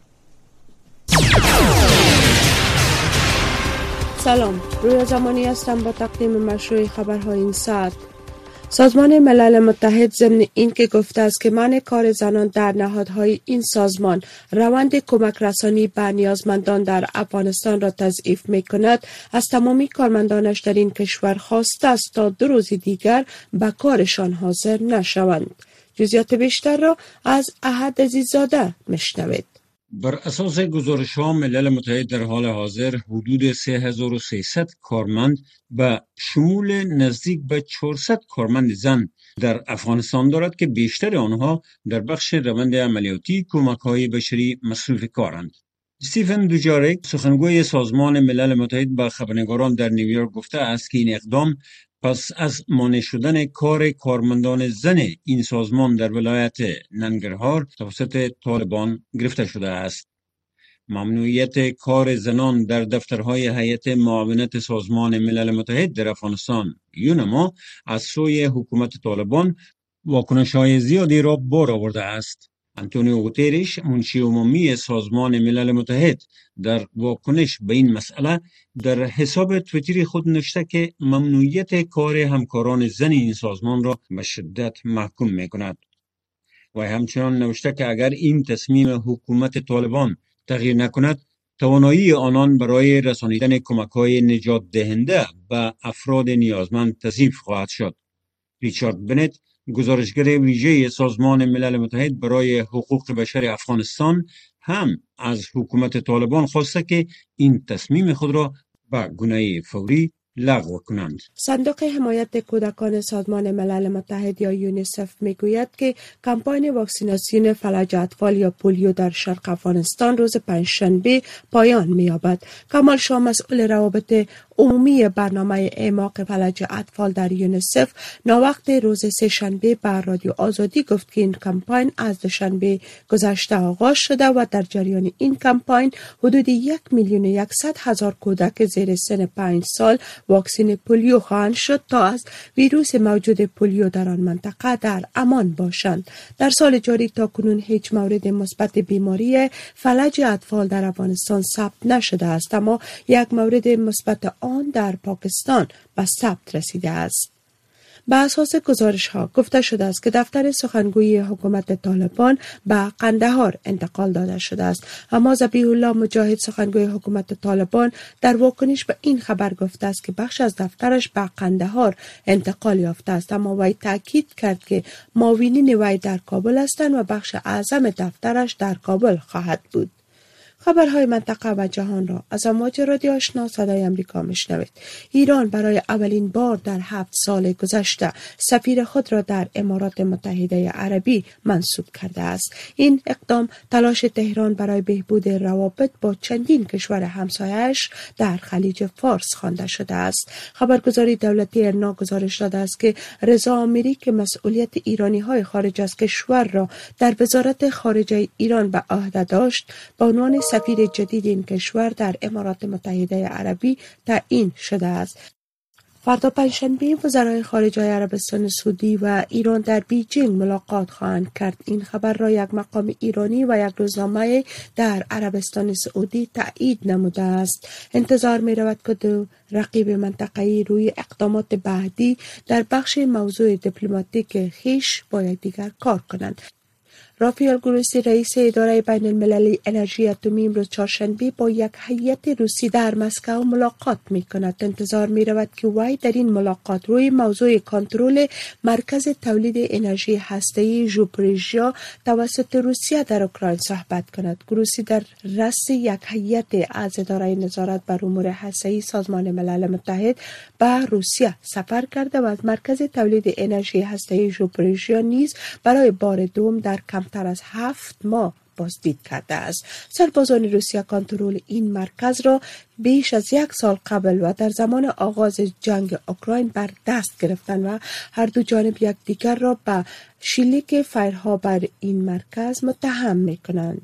سلام، رویا زمانی هستم با تقدیم مشروع خبرهای این ساعت. سازمان ملل متحد ضمن این که گفته است که منع کار زنان در نهادهای این سازمان روند کمک رسانی به نیازمندان در افغانستان را تضعیف می کند، از تمامی کارمندانش در این کشور خواسته است تا دو روز دیگر به کارشان حاضر نشوند. جزئیات بیشتر را از احد عزیززاده میشنوید. بر اساس گزارش‌ها ملل متحد در حال حاضر حدود سه هزار و سیصد کارمند به شمول نزدیک به چهارصد کارمند زن در افغانستان دارد که بیشتر آنها در بخش روند عملیاتی کمک‌های بشری مصروف کارند. استیفن دوجاریک سخنگوی سازمان ملل متحد به خبرنگاران در نیویورک گفته است که این اقدام پس از مانع شدن کار کارمندان زن این سازمان در ولایت ننگرهار توسط طالبان گرفته شده است. ممنوعیت کار زنان در دفترهای هیئت معاونت سازمان ملل متحد در افغانستان یونما از سوی حکومت طالبان واکنش‌های زیادی را بار آورده است. انتونیو گوتریش منشی عمومی سازمان ملل متحد در واکنش به این مسئله در حساب توییتری خود نوشته که ممنوعیت کار همکاران زن این سازمان را به شدت محکوم می کند. و همچنان نوشته که اگر این تصمیم حکومت طالبان تغییر نکند، توانایی آنان برای رسانیدن کمک‌های نجات دهنده به افراد نیازمند تضعیف خواهد شد. ریچارد بنت گزارشگر ویژه سازمان ملل متحد برای حقوق بشر افغانستان هم از حکومت طالبان خواسته که این تصمیم خود را به گونه فوری لغو کنند. صندوق حمایت کودکان سازمان ملل متحد یا یونیسف میگوید که کمپاین واکسیناسیون فلج اطفال یا پولیو در شرق افغانستان روز پنجشنبه پایان می‌یابد. کمال شاه مسئول روابط عمومی برنامه اعماق فلج اطفال در یونیسف ناوقت روز سه شنبه بر رادیو آزادی گفت که این کمپاین از دوشنبه گذشته آغاز شده و در جریان این کمپاین حدود یک میلیون و یکصد هزار کودک زیر سن پنج سال واکسن پولیو خواهند شد تا از ویروس موجود پولیو در آن منطقه در امان باشند. در سال جاری تا کنون هیچ مورد مثبت بیماری فلج اطفال در افغانستان ثبت نشده است، اما یک مورد مثبت آن در پاکستان به ثبت رسیده است. به اساس گزارش ها گفته شده است که دفتر سخنگوی حکومت طالبان به قندهار انتقال داده شده است، اما ذبیح الله مجاهد سخنگوی حکومت طالبان در واکنش به این خبر گفته است که بخش از دفترش به قندهار انتقال یافته است، اما وی تاکید کرد که معاونین وی در کابل هستند و بخش اعظم دفترش در کابل خواهد بود. خبرهای منطقه و جهان را از امواج رادیو آشنا صدای امریکا میشنوید. ایران برای اولین بار در هفت سال گذشته سفیر خود را در امارات متحده عربی منصوب کرده است. این اقدام تلاش تهران برای بهبود روابط با چندین کشور همسایه‌اش در خلیج فارس خوانده شده است. خبرگزاری دولتی ارنا گزارش داده است که رضا آمیری که مسئولیت ایرانی‌های خارج از کشور را در وزارت خارجه ایران به عهده داشت، به عنوان سفیر جدید این کشور در امارات متحده عربی تعیین شده است. فردا پنجشنبه وزرای خارجه عربستان سعودی و ایران در بیجینگ ملاقات خواهند کرد. این خبر را یک مقام ایرانی و یک روزنامه در عربستان سعودی تایید نموده است. انتظار می رود که دو رقیب منطقه‌ای روی اقدامات بعدی در بخش موضوع دیپلماتیک خویش با یکدیگر کار کنند. رافائل گروسی رئیس اداره بین المللی انرژی اتمی امروز چهارشنبه با یک هیئت روسی در مسکو ملاقات می کند. انتظار می رود که وی در این ملاقات روی موضوع کنترل مرکز تولید انرژی هسته‌ای ژاپوریژیا توسط روسیه در اوکراین صحبت کند. گروسی در رأس یک هیئت از اداره نظارت بر امور هسته‌ای سازمان ملل متحد به روسیه سفر کرده و از مرکز تولید انرژی هسته‌ای ژاپوریژیا نیز برای بار دوم در کمتر از هفت ماه بازدید کرده است. سربازان روسیه کنترل این مرکز را بیش از یک سال قبل و در زمان آغاز جنگ اوکراین بر دست گرفتند و هر دو جانب یکدیگر را به شلیک فایرها بر این مرکز متهم می‌کنند.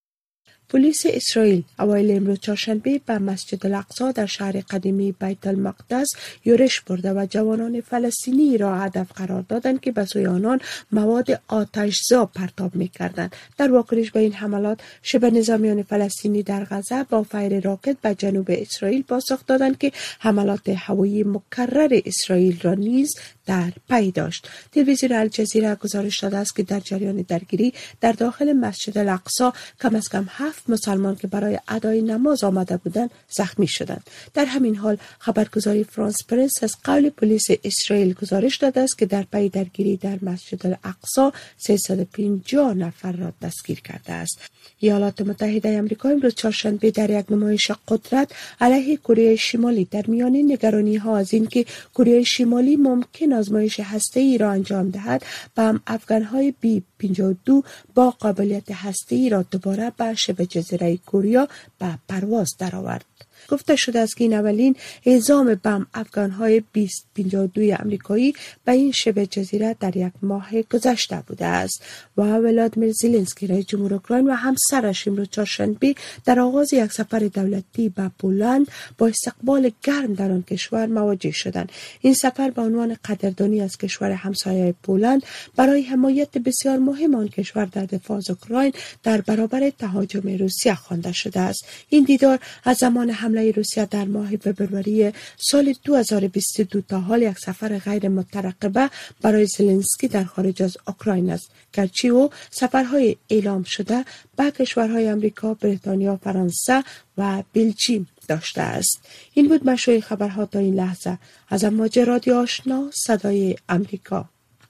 پلیس اسرائیل اوایل امروز چهارشنبه به مسجد الاقصی در شهر قدیمی بیت المقدس یورش برده و جوانان فلسطینی را هدف قرار دادند که به سوی آنان مواد آتش‌زا پرتاب می‌کردند. در واکنش به این حملات شبه نظامیان فلسطینی در غزه با فایر راکت به جنوب اسرائیل پاسخ دادند که حملات هوایی مکرر اسرائیل را نیز در پی داشت. تلویزیون الجزیره گزارش داده است که در جریان درگیری در داخل مسجد الاقصی کم از کم هفت مسلمان که برای ادای نماز آمده بودند زخمی شدند. در همین حال خبرگزاری فرانس پرس از قول پلیس اسرائیل گزارش داده است که در پی درگیری در مسجد الاقصی سیصد و پنجاه نفر را دستگیر کرده است. ایالات متحده آمریکا امروز چهارشنبه در یک نمایش قدرت علیه کره شمالی در میان نگرانی ها از اینکه کره شمالی ممکن آزمایش هسته‌ای را انجام دهد به هم افغان‌های بی پنجاه و دو با قابلیت هسته‌ای را دوباره به شبه جزیره کره به پرواز درآورد. گفته شده است که این اولین اعزام بم افغان‌های بیست پنجاه و دو آمریکایی به این شبه جزیره در یک ماه گذشته بوده است و ولادیمیر زلنسکی رئیس جمهور اوکراین و همسرش امروز چهارشنبه در آغاز یک سفر دولتی به پولند با استقبال گرم در آن کشور مواجه شدند. این سفر به عنوان قدردانی از کشور همسایه پولند برای حمایت بسیار مهم آن کشور در دفاع از اوکراین در برابر تهاجم روسیه خوانده شده است. این دیدار از زمان حمله روسیه در ماه فوریه سال دو هزار و بیست و دو تا حال یک سفر غیر مترقبه برای زلنسکی در خارج از اوکراین است، گرچه او سفرهای اعلام شده به کشورهای آمریکا، بریتانیا، فرانسه و بلژیم داشته است. این بود مشروع خبرها تا این لحظه از امواج رادیو آشنا صدای آمریکا.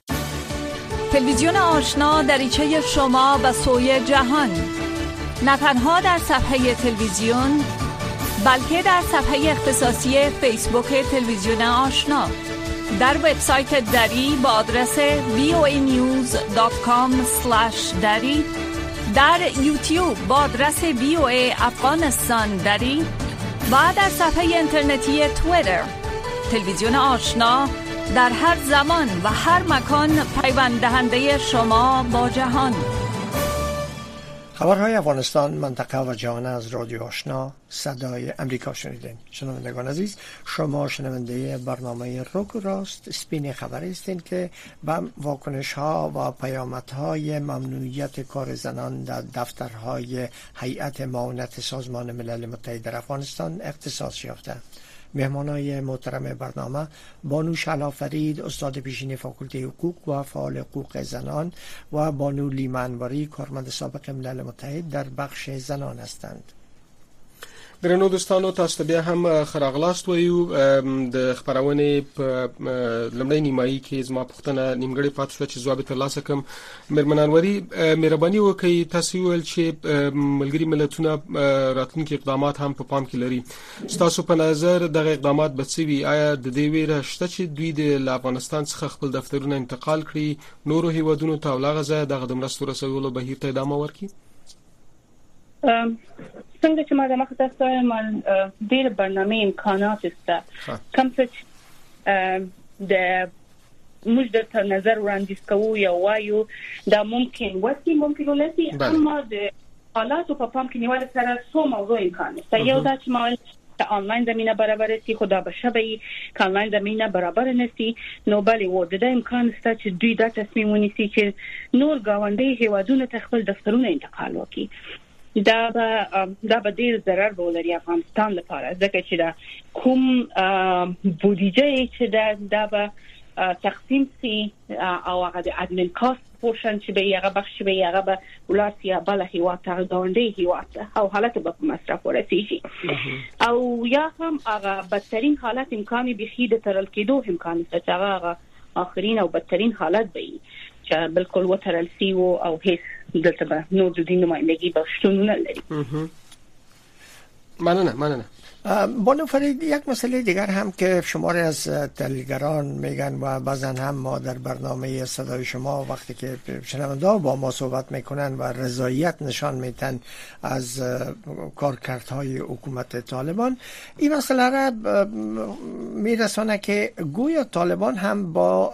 تلویزیون آشنا دریچه شما به سوی جهان، نه تنها در صفحه تلویزیون بلکه در صفحه اختصاصی فیسبوک تلویزیون آشنا، در وبسایت دری با آدرس وی او ای نیوز دات کام اسلش دری، در یوتیوب با آدرس وی او ای افغانستان دری و در صفحه اینترنتی توییتر. تلویزیون آشنا در هر زمان و هر مکان پیوند دهنده شما با جهان. خبرهای افغانستان، منطقه و جهان از رادیو آشنا صدای امریکا شنیدین. شنوندگان عزیز، شما شنونده برنامه روک و راست سپین خبر هستین که به واکنش ها و پیامد های ممنوعیت کار زنان در دفترهای هیئت معاونت سازمان ملل متحد در افغانستان اختصاص یافته. مهمانای محترم برنامه بانو شعلا فرید، استاد پیشین فاکولته حقوق و فعال حقوق زنان، و بانو لیما انواری، کارمند سابق ملل متحد در بخش زنان هستند. درنو دوستانو، تاسو بیا هم خراغلاست ویو د خبرونه په لمړی نیمایي کې زما پوښتنه نیمګړې پاتې شوه چې ځواب ترلاسه کړم. مېرمنانوري، مهرباني وکړئ تاسو ویل چې ملګري ملتونه راتلونکي اقدامات هم په پام کې لري. ستاسو په نظر دغه اقدامات به څه وي؟ آیا د دې ویره شته چې دوی د افغانستان څخه خپل دفترونه انتقال کړي نورو هیوادونو ته او له غزه دغه د مرستو رسولو بهیر ته ادامه ورکړي؟ څنګه چې ما د مخه تاسو وایم ډېر برنامه امکانات شته، کوم څه د موږ د نظر وړاندیز کوو یا وایو دا ممکن وسی ممکن ولسی، اما د حالاتو په پام کې نیول سره څو موضوع امکان شته. یو دا چې ما آنلاین زمینه برابر سی، خدا به شبه که آنلاین زمینه برابر نسی، نو بلی و د امکان شته چې دوی دا تصمیم ونیسي چې نور گاونډي هیوادونو ته خپل دفترونه انتقال وکړي. دا به دا به ډیر ضرر ولري افغانستان لپاره، ځکه چې دا کوم بودیجه چې دا دا به تقسیم سي او هغه د ادمن کاست پورشن چې به هغه بخش به هغه به ولاسي بل هیواد ته غونډي هیواد او حالت به مصرف ورسیږي، او یا هم هغه بدترین حالت امکاني بخي د ترل کېدو امکان شته چې هغه آخرین او بدترین حالت به چې بالکل وترل سی او هیڅ دلته به نو د دین نمایندگی به شتون نه لري. مننه مننه. بانو فرید، یک مسئله دیگر هم که شماری از تحلیلگران میگن و بعضن هم ما در برنامه صدای شما وقتی که شنونده ها با ما صحبت میکنن و رضایت نشان میدن از کارکردهای حکومت طالبان، این مسئله را میرسانه که گویا طالبان هم با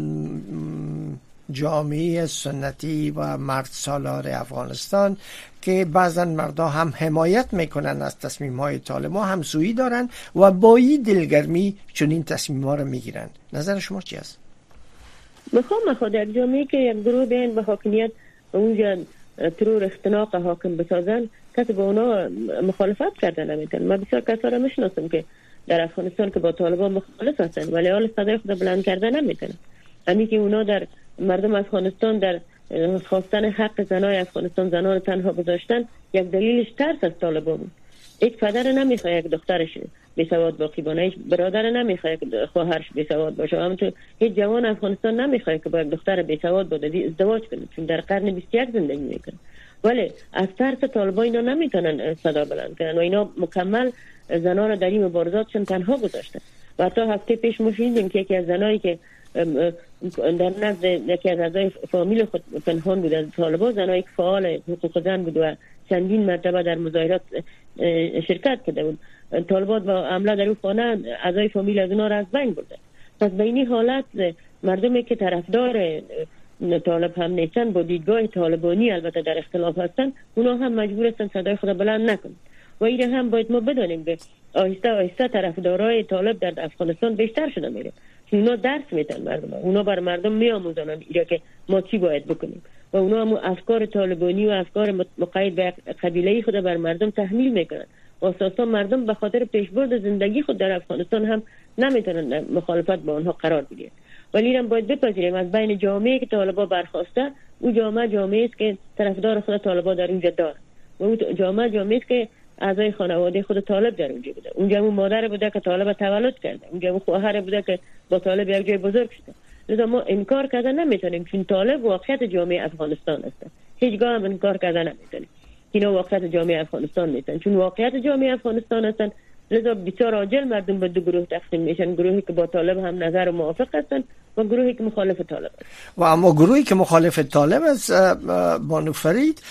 جامعه سنتی و مرد سالار افغانستان که بعضا مردا هم حمایت میکنن از تصمیم های طالبان همسویی دارن و با این دلگرمی چون این تصمیم ها رو میگیرن. نظر شما چی است؟ بخوام خود در جامعه که یک گروه بیان به حاکمیت اونجا ترور اختناق حاکم بسازن، کسی به اونا مخالفت کردن نمیتن. من بسیار کسا را میشناسم که در افغانستان که با طالبان مخالف هستند ولی حال صدای خود بلند کردن نمیکنن. همین که اونا در مردم افغانستان در خواستن حق زنای افغانستان زنان تنها گذاشتن، یک دلیلش ترس از طالبان بود. یک پدر نمیخواد یک دخترش بی سواد باقی بمونه، یک برادر نمیخواد که خواهرش بی سواد باشه، همونطور هیچ جوان افغانستان نمیخواد که با یک دختر بی سواد بوده ازدواج کنه، چون در قرن بیست و یک زندگی میکنه. ولی از ترس طالبان اینا نمیتونن صدا بلند کنن و اینا مکمل زنان رو در این مبارزاتشون تنها گذاشتن. و تا هفته پیش ما شنیدیم که یکی از زنایی که در نزد یکی از اعضای فامیل خود پنهان بود از طالبان، زنایی که فعال حقوق زن بود و چندین مرتبه در مظاهرات شرکت کرده بود، طالبان با حمله در اون خانه اعضای فامیل از اونا را از بین برده. پس به این حالت مردمی که طرفدار طالب هم نیستن با دیدگاه طالبانی البته در اختلاف هستن، اونا هم مجبور هستن صدای خود بلند نکنن. و این هم باید ما بدانیم که آهسته آهسته طرفدارای طالب در افغانستان بیشتر شده میره. اونا درس میدن مردم، اونا بر مردم میآموزن اینا که ما چی باید بکنیم و اونا هم افکار طالبانی و افکار مقید به قبیله خود بر مردم تحمیل میکنن. و اساسا مردم به خاطر پیشبرد زندگی خود در افغانستان هم نمیتونن مخالفت با آنها قرار بگیرن. ولی هم باید بپذیریم از بین جامعه که طالبان برخواسته، او جامعه جامعه است که طرفدار خود طالبان در اونجا داره و او جامعه جامعه است که اعضای خانواده خود طالب در اونجا بوده. اونجا اون مادر بوده که طالب تولد کرده، اونجا اون خواهر بوده که با طالب یک جای بزرگ شده. لذا ما انکار کردن نمیتونیم چون طالب واقعیت جامعه افغانستان است. هیچگاه هم انکار کردن نمیتونیم. اینا واقعیت جامعه افغانستان نیستن، چون واقعیت جامعه افغانستان هستن. لذا بسیار عاجل مردم به دو گروه تقسیم میشن، گروهی که با طالب هم نظر و موافق هستن و گروهی که مخالف طالب هستن. و اما گروهی که مخالف طالب است بانو فرید،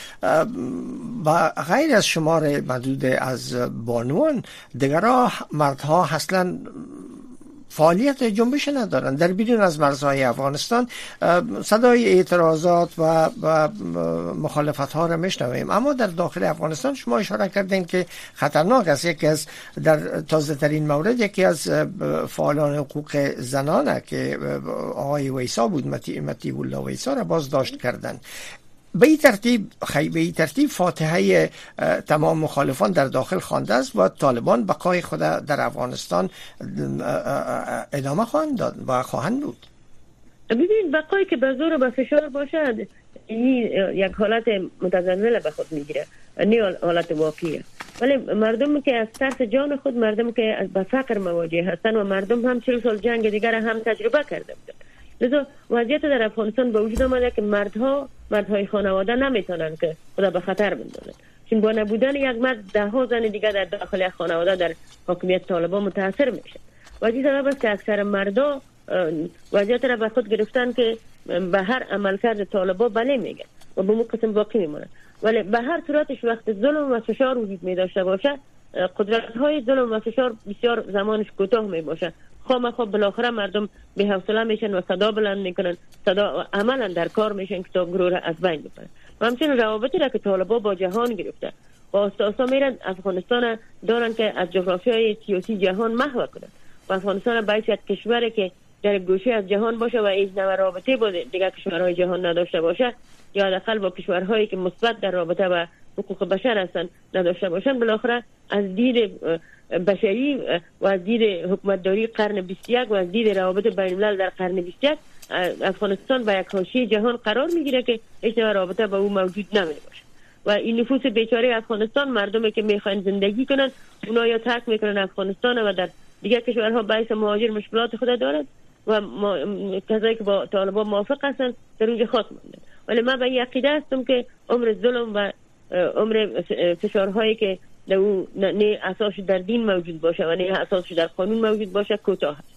با غیر از شمار محدود از بانوان دیگرها مردها اصلا فعالیت جنبش ندارن در بیرون از مرزهای افغانستان. صدای اعتراضات و, و مخالفت ها را میشنویم، اما در داخل افغانستان شما اشاره کردین که خطرناک است. یکی از در تازه ترین مورد یکی از فعالان حقوق زنانه که آقای ویسا بود، متی متی الله ویسا را بازداشت کردن. به این ترتیب خی به این ترتیب فاتحه تمام مخالفان در داخل خوانده است و طالبان بقای خود در افغانستان ادامه خواهند داد و خواهند بود. ببین بقایی که به زور و به فشار باشد این یک حالت متزلزل به خود میگیره، نه حالت واقعیه. ولی مردم که از ترس جان خود، مردم که به فقر مواجه هستن و مردم هم چهل سال جنگ دیگر هم تجربه کرده بودن، لذا وضعیت در افغانستان به وجود آمده که مردها مردهای خانواده نمیتونن که خدا به خطر بندازن، چون با نبودن یک مرد ده ها زن دیگه در داخل یک خانواده در حاکمیت طالبان متاثر میشن. و این سبب است که اکثر مردا وضعیت را به خود گرفتن که به هر عملکرد طالبان بله میگن و به مو قسم باقی میمونن. ولی به هر صورتش وقت ظلم و فشار وجود می داشته باشه، قدرت های ظلم و فشار بسیار زمانش کوتاه می باشه. خواه خواه بالاخره مردم به حوصله میشن و صدا بلند میکنن، صدا عملا در کار میشن که تا گروه را از بین ببرن. و همچنین روابطی را که طالبان با جهان گرفته و استاسا میرن افغانستان دارن که از جغرافیای سیاسی جهان محو کنن و افغانستان باید یک کشوری که در گوشه از جهان باشه و هیچ نوع رابطه با دیگر کشورهای جهان نداشته باشه، یا حداقل با کشورهایی که مثبت در رابطه با حقوق بشر هستن نداشته باشن. بالاخره از دید بشری و از دید حکومتداری قرن بیست و یک و از دید روابط بین الملل در قرن بیست و یک افغانستان با یک حاشیه جهان قرار میگیره که هیچ نوع رابطه با او موجود نمیده باشه. و این نفوس بیچاره افغانستان، مردمی که میخوان زندگی کنن، اونا یا ترک میکنن افغانستان و در دیگر کشورها باعث مهاجر مشکلات خود دارند و کسایی که با طالبان موافق هستن در اونجا خاک ماندن. ولی من به این عقیده هستم که عمر ظلم و عمر فشارهایی که در اون نه اساسش در دین موجود باشه و نه اساسش در قانون موجود باشه کوتاه است.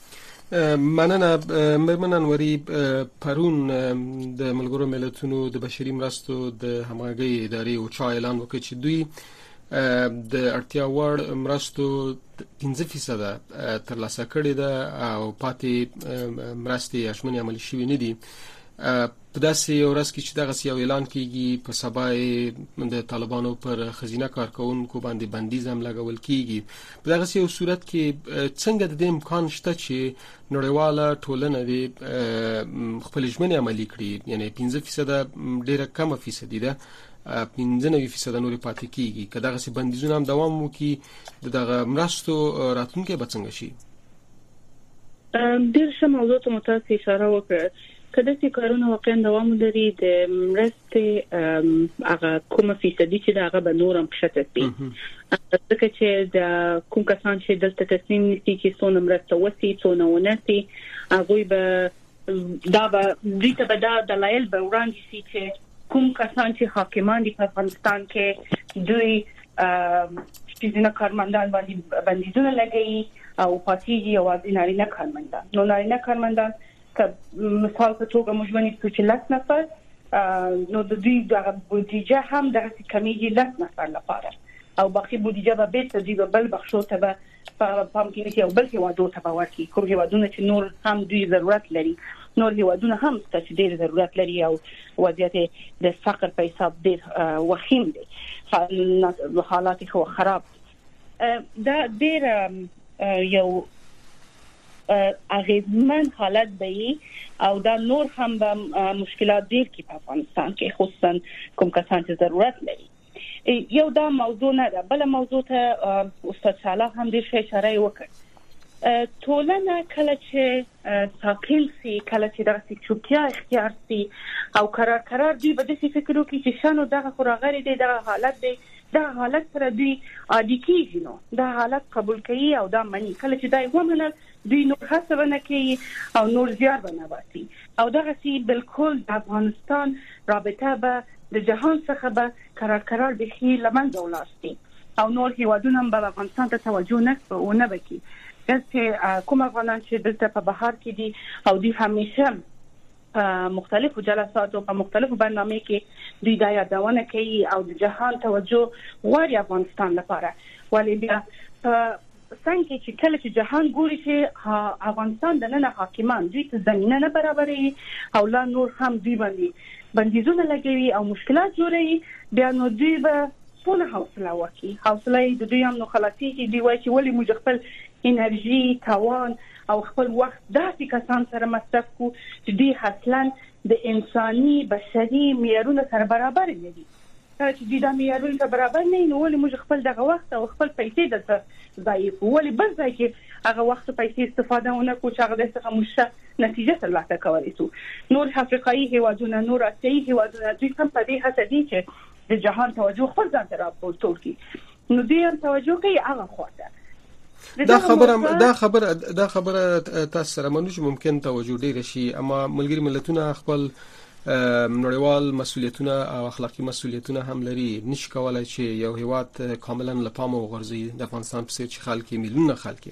مننه منن وری پرون د ملګرو ملتونو د بشري مرستو د همغږي ادارې او چا اعلان وکړ چې دوی د اړتیا وړ مرستو پنځه فیصد ترلاسه کړې ده او پاتې مرستې اشمنې عملي شوې نه دي. په داسې ورځ کې چې دغه یو اعلان کیږي په سبا د طالبانو پر خزینه کارکونکو باندې بندیز هم لګول کیږي، په دغه یو صورت کې څنګه د دې امکان شته چې نړیواله ټولنه د خپل ژمنې عملي کړي؟ یعنی پنځه فیصد ډیره کم فیصدي ده، پنځه نوي فیصد نور پاتې کیږي. که دغه بندیزونه هم دوام وکړي دغه مرستو راتلونکي به څنګه شي؟ ډېر ښه موضوع ته متاسف اشاره وکړه. کله چې کارونه واقعا دوام لري د مرستې هغه کومه فیصدي چې دا هغه به نور هم کښته شي، ځکه چې د کوم کسان چې دلته تصمیم نیسي چې څونه مرسته وسی څونه ونسي، هغوی به دا به دوی ته به دا دلایل به وړاندې شي چې کوم کسان چې حاکمان دي په افغانستان کې دوی شپږ کارمندان باندې بندیزونه لګوي او پاتېږي یوازې نارینه کارمندان. نو نارینه کارمندان که مثال په توګه موږ ونیسو چې لس نفر، نو د دوی دغه بودیجه هم دغسې کمیږي لس نفر لپاره، او باقي بودیجه به بیرته دوی به بل بخشو ته به په پام کې نیسي او بل هیوادو ته به ورکړي. کوم هیوادونه چې نور هم دوی ضرورت لري، نور هیوادونه هم چې ډېر ضرورت لري او وضعیت د فقر په حساب ډېر وخیم دی، حالات خو خراب. دا ډېر یو اغیزمن حالت دی او دا نور هم به مشکلات ډېر کې په افغانستان کې، خصوصا کوم کسان چې ضرورت لري. یو دا موضوع نه ده. بل موضوع ته استاد صالح هم ډېر ښه اشاره وکړه. ټولنه کله چې ساکن سي، کله چې دغه چوپتیا اختیار سي او قرار قرار دوی به داسې فکر وکړي چې شنو دغه خو راغلی دی، دغه حالت دی، دا حالت سره دوی عادي کیږي، نو دا حالت قبول کوي او دا مني. کله چې دا ومنل دوی نور هڅه ونه کوي او نور زیار به نه باسي، او دغسې بالکل د افغانستان رابطه به د جهان څخه به قرار قرار بخي له منځه ولاړ شي او نور هیوادونه هم به افغانستان ته توجه نه وکړي. چې کوم افغانان چې دلته په بهر کې دي او دوی همیشه په مختلفو جلساتو په مختلفو برنامه کې دوی دا یادونه کوي او د جهان توجه غواړي افغانستان لپاره، ولی بیا څنګه چې کله چې جهان ګوري چې افغانستان د نن حاکمان دوی ته زمینه نه برابري او لا نور هم دوی باندې بندیزونه لګوي او مشکلات جوړوي، بیا نو دوی به څونه حوصله وکړي. حوصله د دوی هم نو خلاصېږي. دوی وایي چې ولې موږ خپل انرژي، توان او خپل وخت داسې کسان سره مصرف کو چې دوی اصلا د انساني بشري معیارونو سره برابر نه دي. کله چې دوی د معیارونو سره برابر نه وي، نو ولې موږ خپل دغه وخت او خپل پیسې دلته ضایع کوو؟ ولې بل ځای کې هغه وخت او پیسې استفاده ونه کړو چې هغه د څخه موږ نتیجه ترلاسه کولی شو؟ نور افریقایي هیوادونه، نور اسیایي هیوادونه دوی هم په دې هڅه دي چې د جهان توجه خپل ځان ته راپورته کړي، نو دوی هم توجه کوي هغه خواته. دا خبره دا خبره دا خبره تاسو سره منوش ممکن توجه ډیر شي، اما ملګری ملتونه خپل نړیوال مسؤلیتونه او اخلاقی مسؤلیتونه هم لري. نشي کولای چې یو هیواد کاملا لپامه وغورځي. د افغانستان په څیر چې خلک میلیونه خلک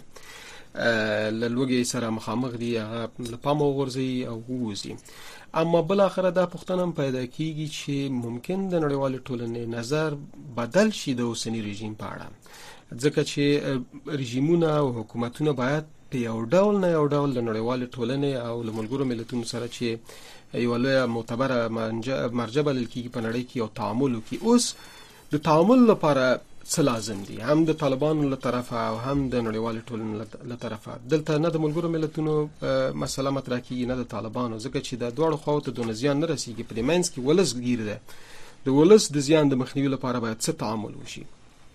لږه سره مخامخ دي، هغه لپامه وغورځي او ووزي. اما بل اخره دا پښتنه پیدا کیږي چې ممکن د نړیوال ټولنې نظر بدل شي د اوسنی رژیم په اړه، ځکه چې رژیمونه او حکومتونه باید په یو ډول نه یو ډول د نړیوال ټولنې او له ملګرو ملتونو سره چې یو لوی معتبره مرجع بلل کیږي په نړۍ کې یو تعامل وکړي. اوس د تعامل لپاره څه لازم دي؟ هم د طالبانو له طرفه او هم د نړیوال ټولنې له طرفه. دلته نه د ملګرو ملتونو مسله مطرح کیږي نه د طالبانو، ځکه چې د دواړو خواو ته دونه زیان نه رسیږي. په دې منځ کې ولس ګیر ده. د ولس د زیان د مخنیوي لپاره باید څه تعامل وشي؟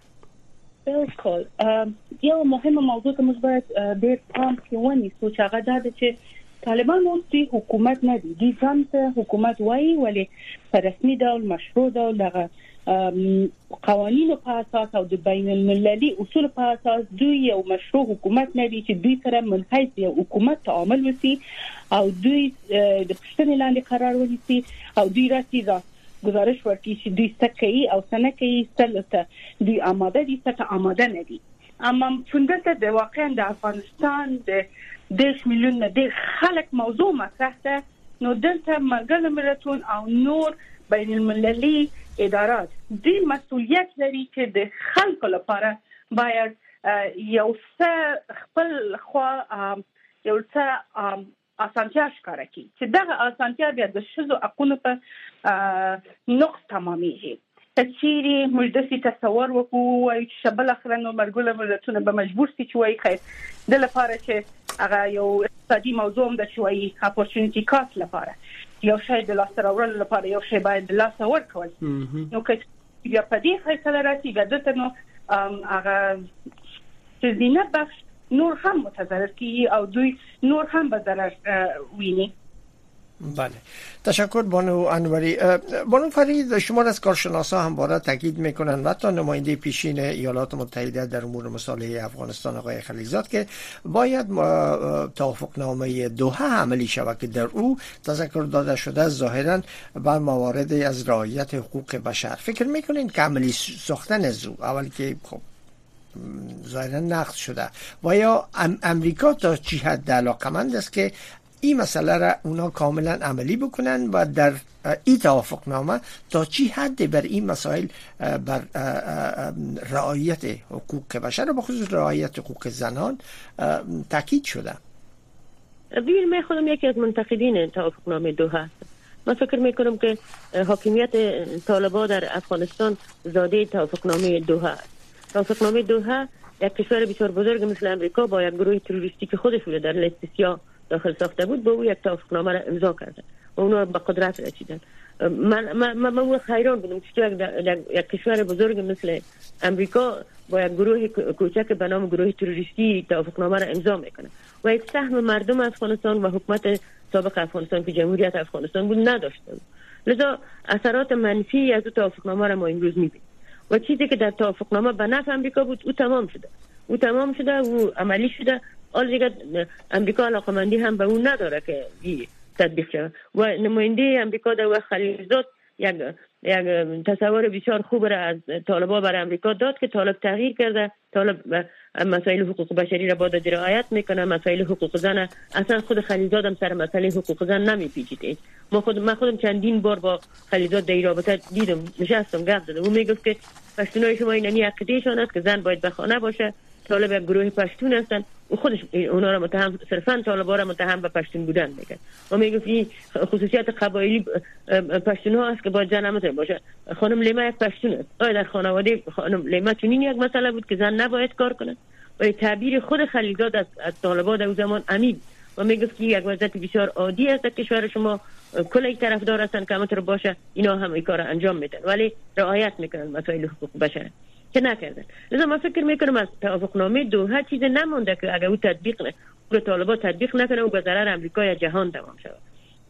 بالکل یو مهمه موضوع ته موږ باید ډېر پام کې ونیسو چې هغه دا ده چې طالبان اوس د حکومت نه دي. دوی ځان ته حکومت وایي، ولې په رسمي ډول مشروع ډول دغه قوانینو په اساس او د بین المللي اصول په اساس دوی یو مشروع حکومت نه دي چې دوی سره منحیث یو حکومت تعامل وکړي او دوی د پښتنې لاندې قرار ونیسي او دوی راسي گزارش ورکړي چې دوی څه کوي او څه نه کوي، څه دوی آماده دي څه آماده نه دي. اما څنګه د واقعا د افغانستان د دیش میلیون نه ډېر خلک موضوع مطرح ده، نو دلته ملګري ملتونه او نور بین المللي ادارات دوی مسؤلیت لري چې د خلکو لپاره باید یو څه خپل خوا یو څه اسانتیا ښکاره کړي چې دغه اسانتیا بیا د ښځو حقوقو په نقص تمامېږي. کچېرې موږ داسې تصور وکړو وایو چې شبل اخره نو ملګرو ملتونه به مجبور شي چې وایي خیر د لپاره چې هغه یو اقتصادي موضوع هم ده چې وایي اپورچونټي کاست لپاره یو شی د لاسته راوړلو لپاره یو شی باید د لاسه ورکول. نو که بیا په دې فیصله راسي بیا دلته نو هغه ښځینه بخش نور هم متضرر کیږي او دوی نور هم به ضرر ویني. بله، تشکر بانو انوری. بانو فرید، شمار از کارشناسا هم باره تاکید میکنن و تا نماینده پیشین ایالات متحده در امور مصالحه افغانستان آقای خلیزاد که باید توافقنامه دوحه عملی شود که در او تذکر داده شده ظاهرا بر موارد از رعایت حقوق بشر. فکر میکنین که عملی ساختن از او اول که خب ظاهرا نقض شده و یا امریکا تا چی حد علاقمند است که این مسئله را اونا کاملا عملی بکنن و در این توافقنامه تا چی حد بر این مسائل بر رعایت حقوق بشر و بخصوص رعایت حقوق زنان تاکید شده؟ ببین، من خودم یکی از منتقدین توافقنامه دوحه هستم. من فکر میکنم که حاکمیت طالبان در افغانستان زاده توافقنامه دوحه است. توافقنامه دوحه یک کشور بسیار بزرگ مثل امریکا با یک گروه تروریستی که خودش رو در لیست سیاه داخل ساخته بود با او یک توافقنامه را امضا کردن و اونا به قدرت رسیدن. من من من اون حیران بودم که یک کشور بزرگ مثل امریکا با یک گروه کوچک به نام گروه تروریستی توافقنامه را امضا میکنه و یک سهم مردم افغانستان و حکومت سابق افغانستان که جمهوریت افغانستان بود نداشته بود. لذا اثرات منفی از توافقنامه را ما امروز میبینیم و چیزی که در توافقنامه به نفع امریکا بود او تمام شده. او تمام شده و عملی شده. حال دیگه امریکا علاقمندی هم به اون نداره که تطبیق شود و نماینده امریکا در وقت خلیزاد یک یک تصور بسیار خوب را از طالبان برای امریکا داد که طالب تغییر کرده. طالب مسائل حقوق بشری را با رعایت میکنه، مسائل حقوق زن. اصلا خود خلیزاد هم سر مسئله حقوق زن نمیپیچید. ما خود من خودم چندین بار با خلیزاد در این رابطه دیدم، نشستم گپ زدم. او میگفت که پشتونای شما اینمی عقیدهشان است که زن باید به خانه باشه. طالب یک گروه پشتون هستن و خودش اونا را متهم، صرفا طالبا را متهم به پشتون بودن میگن و میگفت این خصوصیت قبایلی پشتون ها است که باید زن هم باشه. خانم لیما یک پشتون است. آیا در خانواده خانم لیما چنین یک مسئله بود که زن نباید کار کنه؟ و تعبیر خود خلیزاد از, از طالبا در اون زمان امید و میگفت که یک وضعیت بسیار عادی است در کشور شما، کلی طرفدار هستن که همه باشه، اینا هم این کار انجام میدن ولی رعایت میکنن مسائل حقوق بشر که نکردن. لذا من فکر میکنم از توافقنامه دوحه چیز نمونده که اگر او تطبیق نه، او طالبان تطبیق نکنه و به ضرر امریکا یا جهان تمام شود.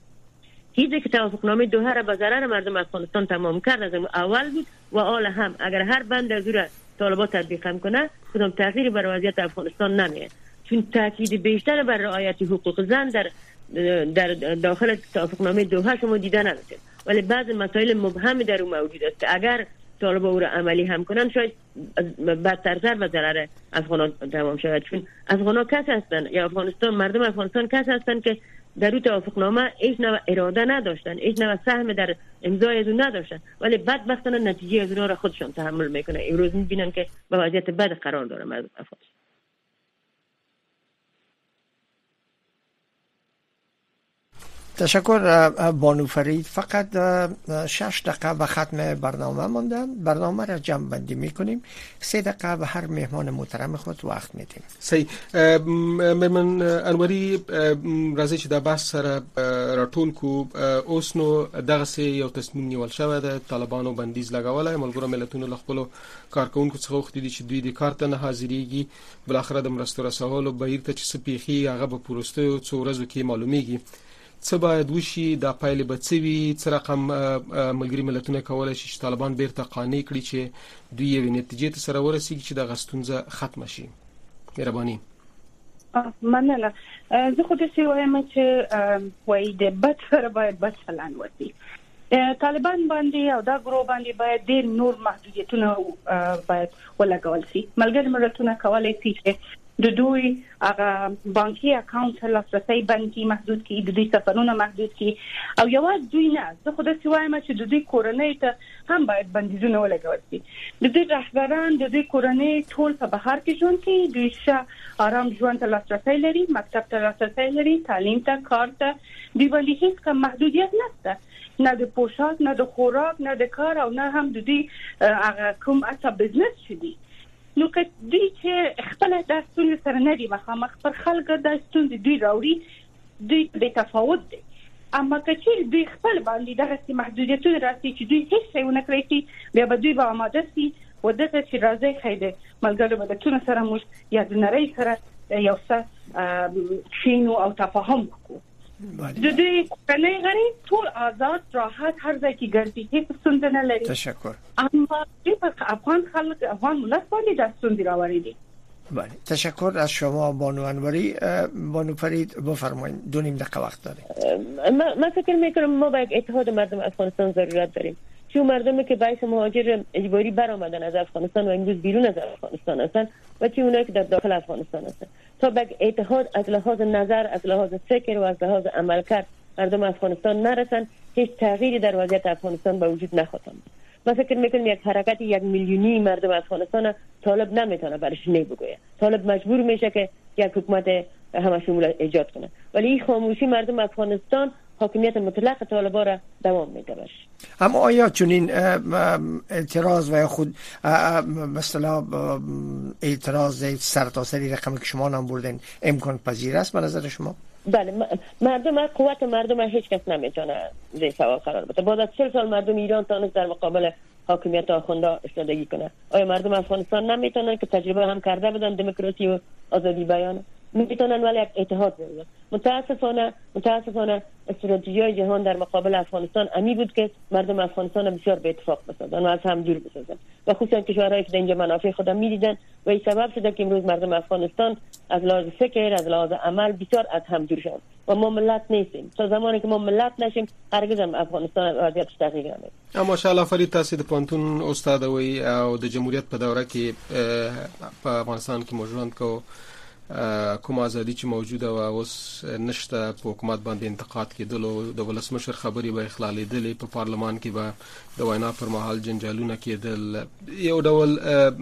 چیزی که توافقنامه دوحه را به ضرر مردم افغانستان تمام کرد از اول بود و حال هم اگر هر بند از او را طالبان تطبیق هم کنه کدام تغییری بر وضعیت افغانستان نمیاد، چون تاکید بیشتر بر رعایت حقوق زن در در داخل توافقنامه دوحه شما دیدن نداشتید، ولی بعض مسائل مبهم در اون موجود است که اگر طالبان او را عملی هم کنن شاید بدترتر و ضرر افغانان تمام شود. چون افغانان کس هستن یا افغانستان مردم افغانستان کس هستن که در اون توافقنامه هیچ نوع اراده نداشتن، هیچ نوع سهم در امضای از اون نداشتن ولی بدبختانه نتیجه از اونها را خودشان تحمل میکنه. امروز میبینن که به وضعیت بد قرار داره مردم افغانستان. تشکر بانو فرید. فقط شش دقیقه به ختم برنامه ماندن. برنامه را جمع بندی میکنیم. سه دقیقه به هر مهمان محترم خود وقت میدیم. صحیح. مهمن انوری راځي چې دا بحث سره راټول کو. اوس نو دغه سه یو تصمیم نیول شوی د طالبانو بندیز لګولای. ملګرو ملتونو له خپل کارکونکو څخه وخت دي چې دوی د کار ته نه حاضرېږي. بل اخر د مرستو رسولو بهیر ته چې سپیخي هغه په پروستو څو ورځو کې معلومیږي. څه باید وشي، دا پایلې به څه وي، څه رقم ملګري ملتونه کولای شي چې طالبان بیرته قانع کړي چې دوی یوې نتیجې ته سره ورسیږي چې دغه ستونزه ختمه شي. مهرباني. مننه. زه خو داسې وایم چې وایي د بد سره باید بد چلند وشي. طالبان باندې او دا ګروه باندې باید ډېر نور محدودیتونه باید ولګول شي. ملګري ملتونه کولای شي چې د دوی هغه بانکي اکاونټ لاسرسي بانکي محدود کی، د دوی سفرونه محدود کی، او یو دوی نه زه خو د سیوایم چې د دوی کورنۍ ته هم باید بندیزونه ولګول شي. د دوی رهبران د دوی کورنۍ ټول په بهر کې ژوند کوي، دوی ښه آرام ژوند ته لاسرسي لري، مکتب ته لاسرسي لري، تعلیم ته، کار ته، دوی باندې هیڅ کوم محدودیت نشته، نه د پوشاک، نه د خوراک، نه د کار، او نه هم د دوی هغه کوم اصل بزنس شدي. نو که دوی چې خپل د ستونزې سره نه دي مخامخ، پر خلکو د ستونزې دوی راوړي، دوی بې تفاوت دي. اما که چې دوی خپل باندې دغه محدودیتونه راسي چې دوی هیڅ شی ونه کړی، بیا به دوی به آماده سي و دغه چې راځي خیده ملګرو ملتونو سره موږ یا د نړۍ سره یو څه کښینو او تفاهم وکړو. د دوی کورنۍ غړي ټول آزاد راحت هر ځای کې ګرځي، هیڅ ستونزه نه لري. تشکر. اما دوی په افغان خلک افغان ملت باندې د ستونزې راوړي دي. بله، تشکر از شما بانو انوری. بانو فرید بفرمایید، دو نیم دقیقه وقت داریم. من فکر میکنم ما با یک اتحاد مردم افغانستان ضرورت داریم، چون مردمی که باعث مهاجر اجباری برآمدن از افغانستان و امروز بیرون از افغانستان هستند و چه اونایی که در داخل افغانستان هستند، تا به اتحاد از لحاظ نظر، از لحاظ فکر و از لحاظ عملکرد مردم افغانستان نرسن، هیچ تغییری در وضعیت افغانستان به وجود نخواهد آمد. من فکر میکنم یک حرکت یک میلیونی مردم افغانستان طالب نمیتونه برش نه بگوید. طالب مجبور میشه که یک حکومت همه شمول ایجاد کنه، ولی این خاموشی مردم افغانستان حاکمیت مطلق طالبان را دوام میده باشه. اما آیا چنین اعتراض و خود مثلا اعتراض سرتاسری رقمی که شما نام بردین امکان پذیر است به نظر شما؟ بله، مردم، قوت مردم هیچ کس نمیتونه زیر سوال قرار بده. بعد از چهل سال مردم ایران تونست در مقابل حاکمیت آخونده ایستادگی کنه. آیا مردم افغانستان نمیتونن که تجربه هم کرده بدن دموکراسی و آزادی بیان؟ میتونن، ولی یک اتحاد ضرورت. متاسفانه متاسفانه استراتژی جهان در مقابل افغانستان امی بود که مردم افغانستان بسیار به اتفاق بسازن و از هم جور بسازن، و خصوصا کشورهایی که اینجا منافع خود میدیدن، و این سبب شده که امروز مردم افغانستان از لحاظ فکر، از لحاظ عمل بسیار از هم جور شدن و ما ملت نیستیم. تا زمانی که ما ملت نشیم هرگز هم افغانستان وضعیتش تغییر نمیکنه. اما ماشاءالله فرید، تاسو د پانتون استاد وي او د جمهوریت په دوره کې په افغانستان کې موجود کو کوم ازادي چې موجوده و اوس نشته، په حکومت باندې انتقاد کېدل او د ولسمشر خبري به اخلالېدلې، په پارلمان کې به د وینا پر مهال جنجالونه کېدل، یو ډول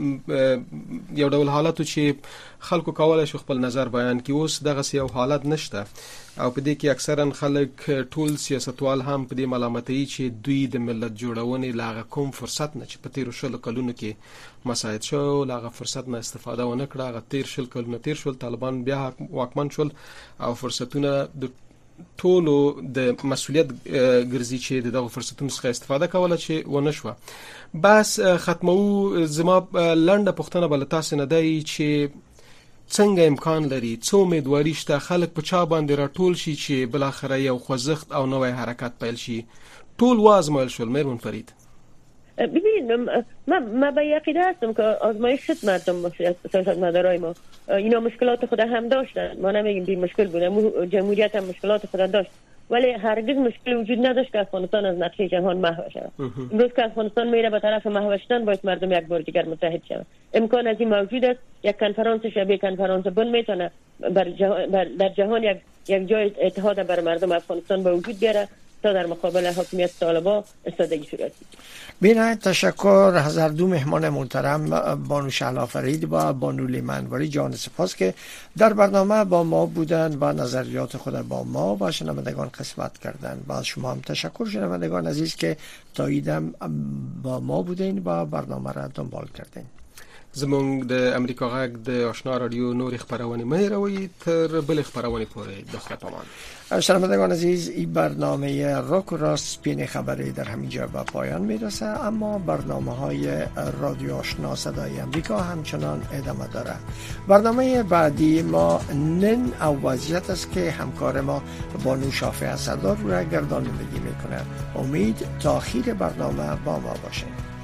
یو ډول حالت چې خلکو کولای شو خپل نظر بیان کړي. اوس دغه یو حالت نشته او په دې کې اکثرا خلک ټول سیاستوال هم په دې ملامتوي چې دوی د ملت جوړونې لاغه کوم فرصت نه چې په تیرو شلو کلونو کې مساعد شو، لاغه فرصت نه استفاده ونه کړه. هغه تیر شل کلونه تیر شول، طالبان بیا واکمن شول او فرصتونه د ټولو د مسؤلیت ګرځي چې دغه فرصتونو څخه استفاده کوله چې ونه شو. بس ختمو زما لنډه پوښتنه بل تاسو نه دی چې څنګه امکان لري، څو امیدواري شته خلک په چا باندې راټول شي چې بل اخره یو خوځښت او نوې حرکت پیل شي؟ ټول وازمایل شول. میرمن فرید، ببینید، من من به عقیده هستم که آزمایش شد مردم سیاستمدارای ما اینا مشکلات خود هم داشتن، ما نمیگیم بی مشکل بودن، جمهوریت هم مشکلات خود داشت، ولی هرگز مشکل وجود نداشت که افغانستان از نقشه جهان محو شود. امروز که افغانستان میره به طرف محو شدن، باید مردم یک بار دیگر متحد شوند. امکان از این موجود است. یک کنفرانس شبیه کنفرانس بن میتونه بر جهان بر در جهان یک یک جای اتحاد بر مردم افغانستان به وجود بیاره تا در مقابل حاکمیت طالبان استادگی صورت بگیرد. بینایت تشکر از هر دو مهمان محترم، بانو شعلا فرید و بانو لیما انوری. جان سپاس که در برنامه با ما بودند و نظریات خود با ما و شنوندگان قسمت کردند. و از شما هم تشکر شنوندگان عزیز که تاییدم با ما بودین و برنامه را دنبال کردین. زمونږ د امریکا غږ د آشنا رادیو نور خبرونه مې راوي تر بل خبرونه پورې د خدمتمان. شنوندگان عزیز، این برنامه راک و راست سپین خبری در همینجا به پایان میرسه، اما برنامه های رادیو آشنا صدای امریکا همچنان ادامه داره. برنامه بعدی ما نن او وضعیت است که همکار ما بانو شافع اسدار رو گردانندگی میکنه. امید تا آخر برنامه با ما باشه.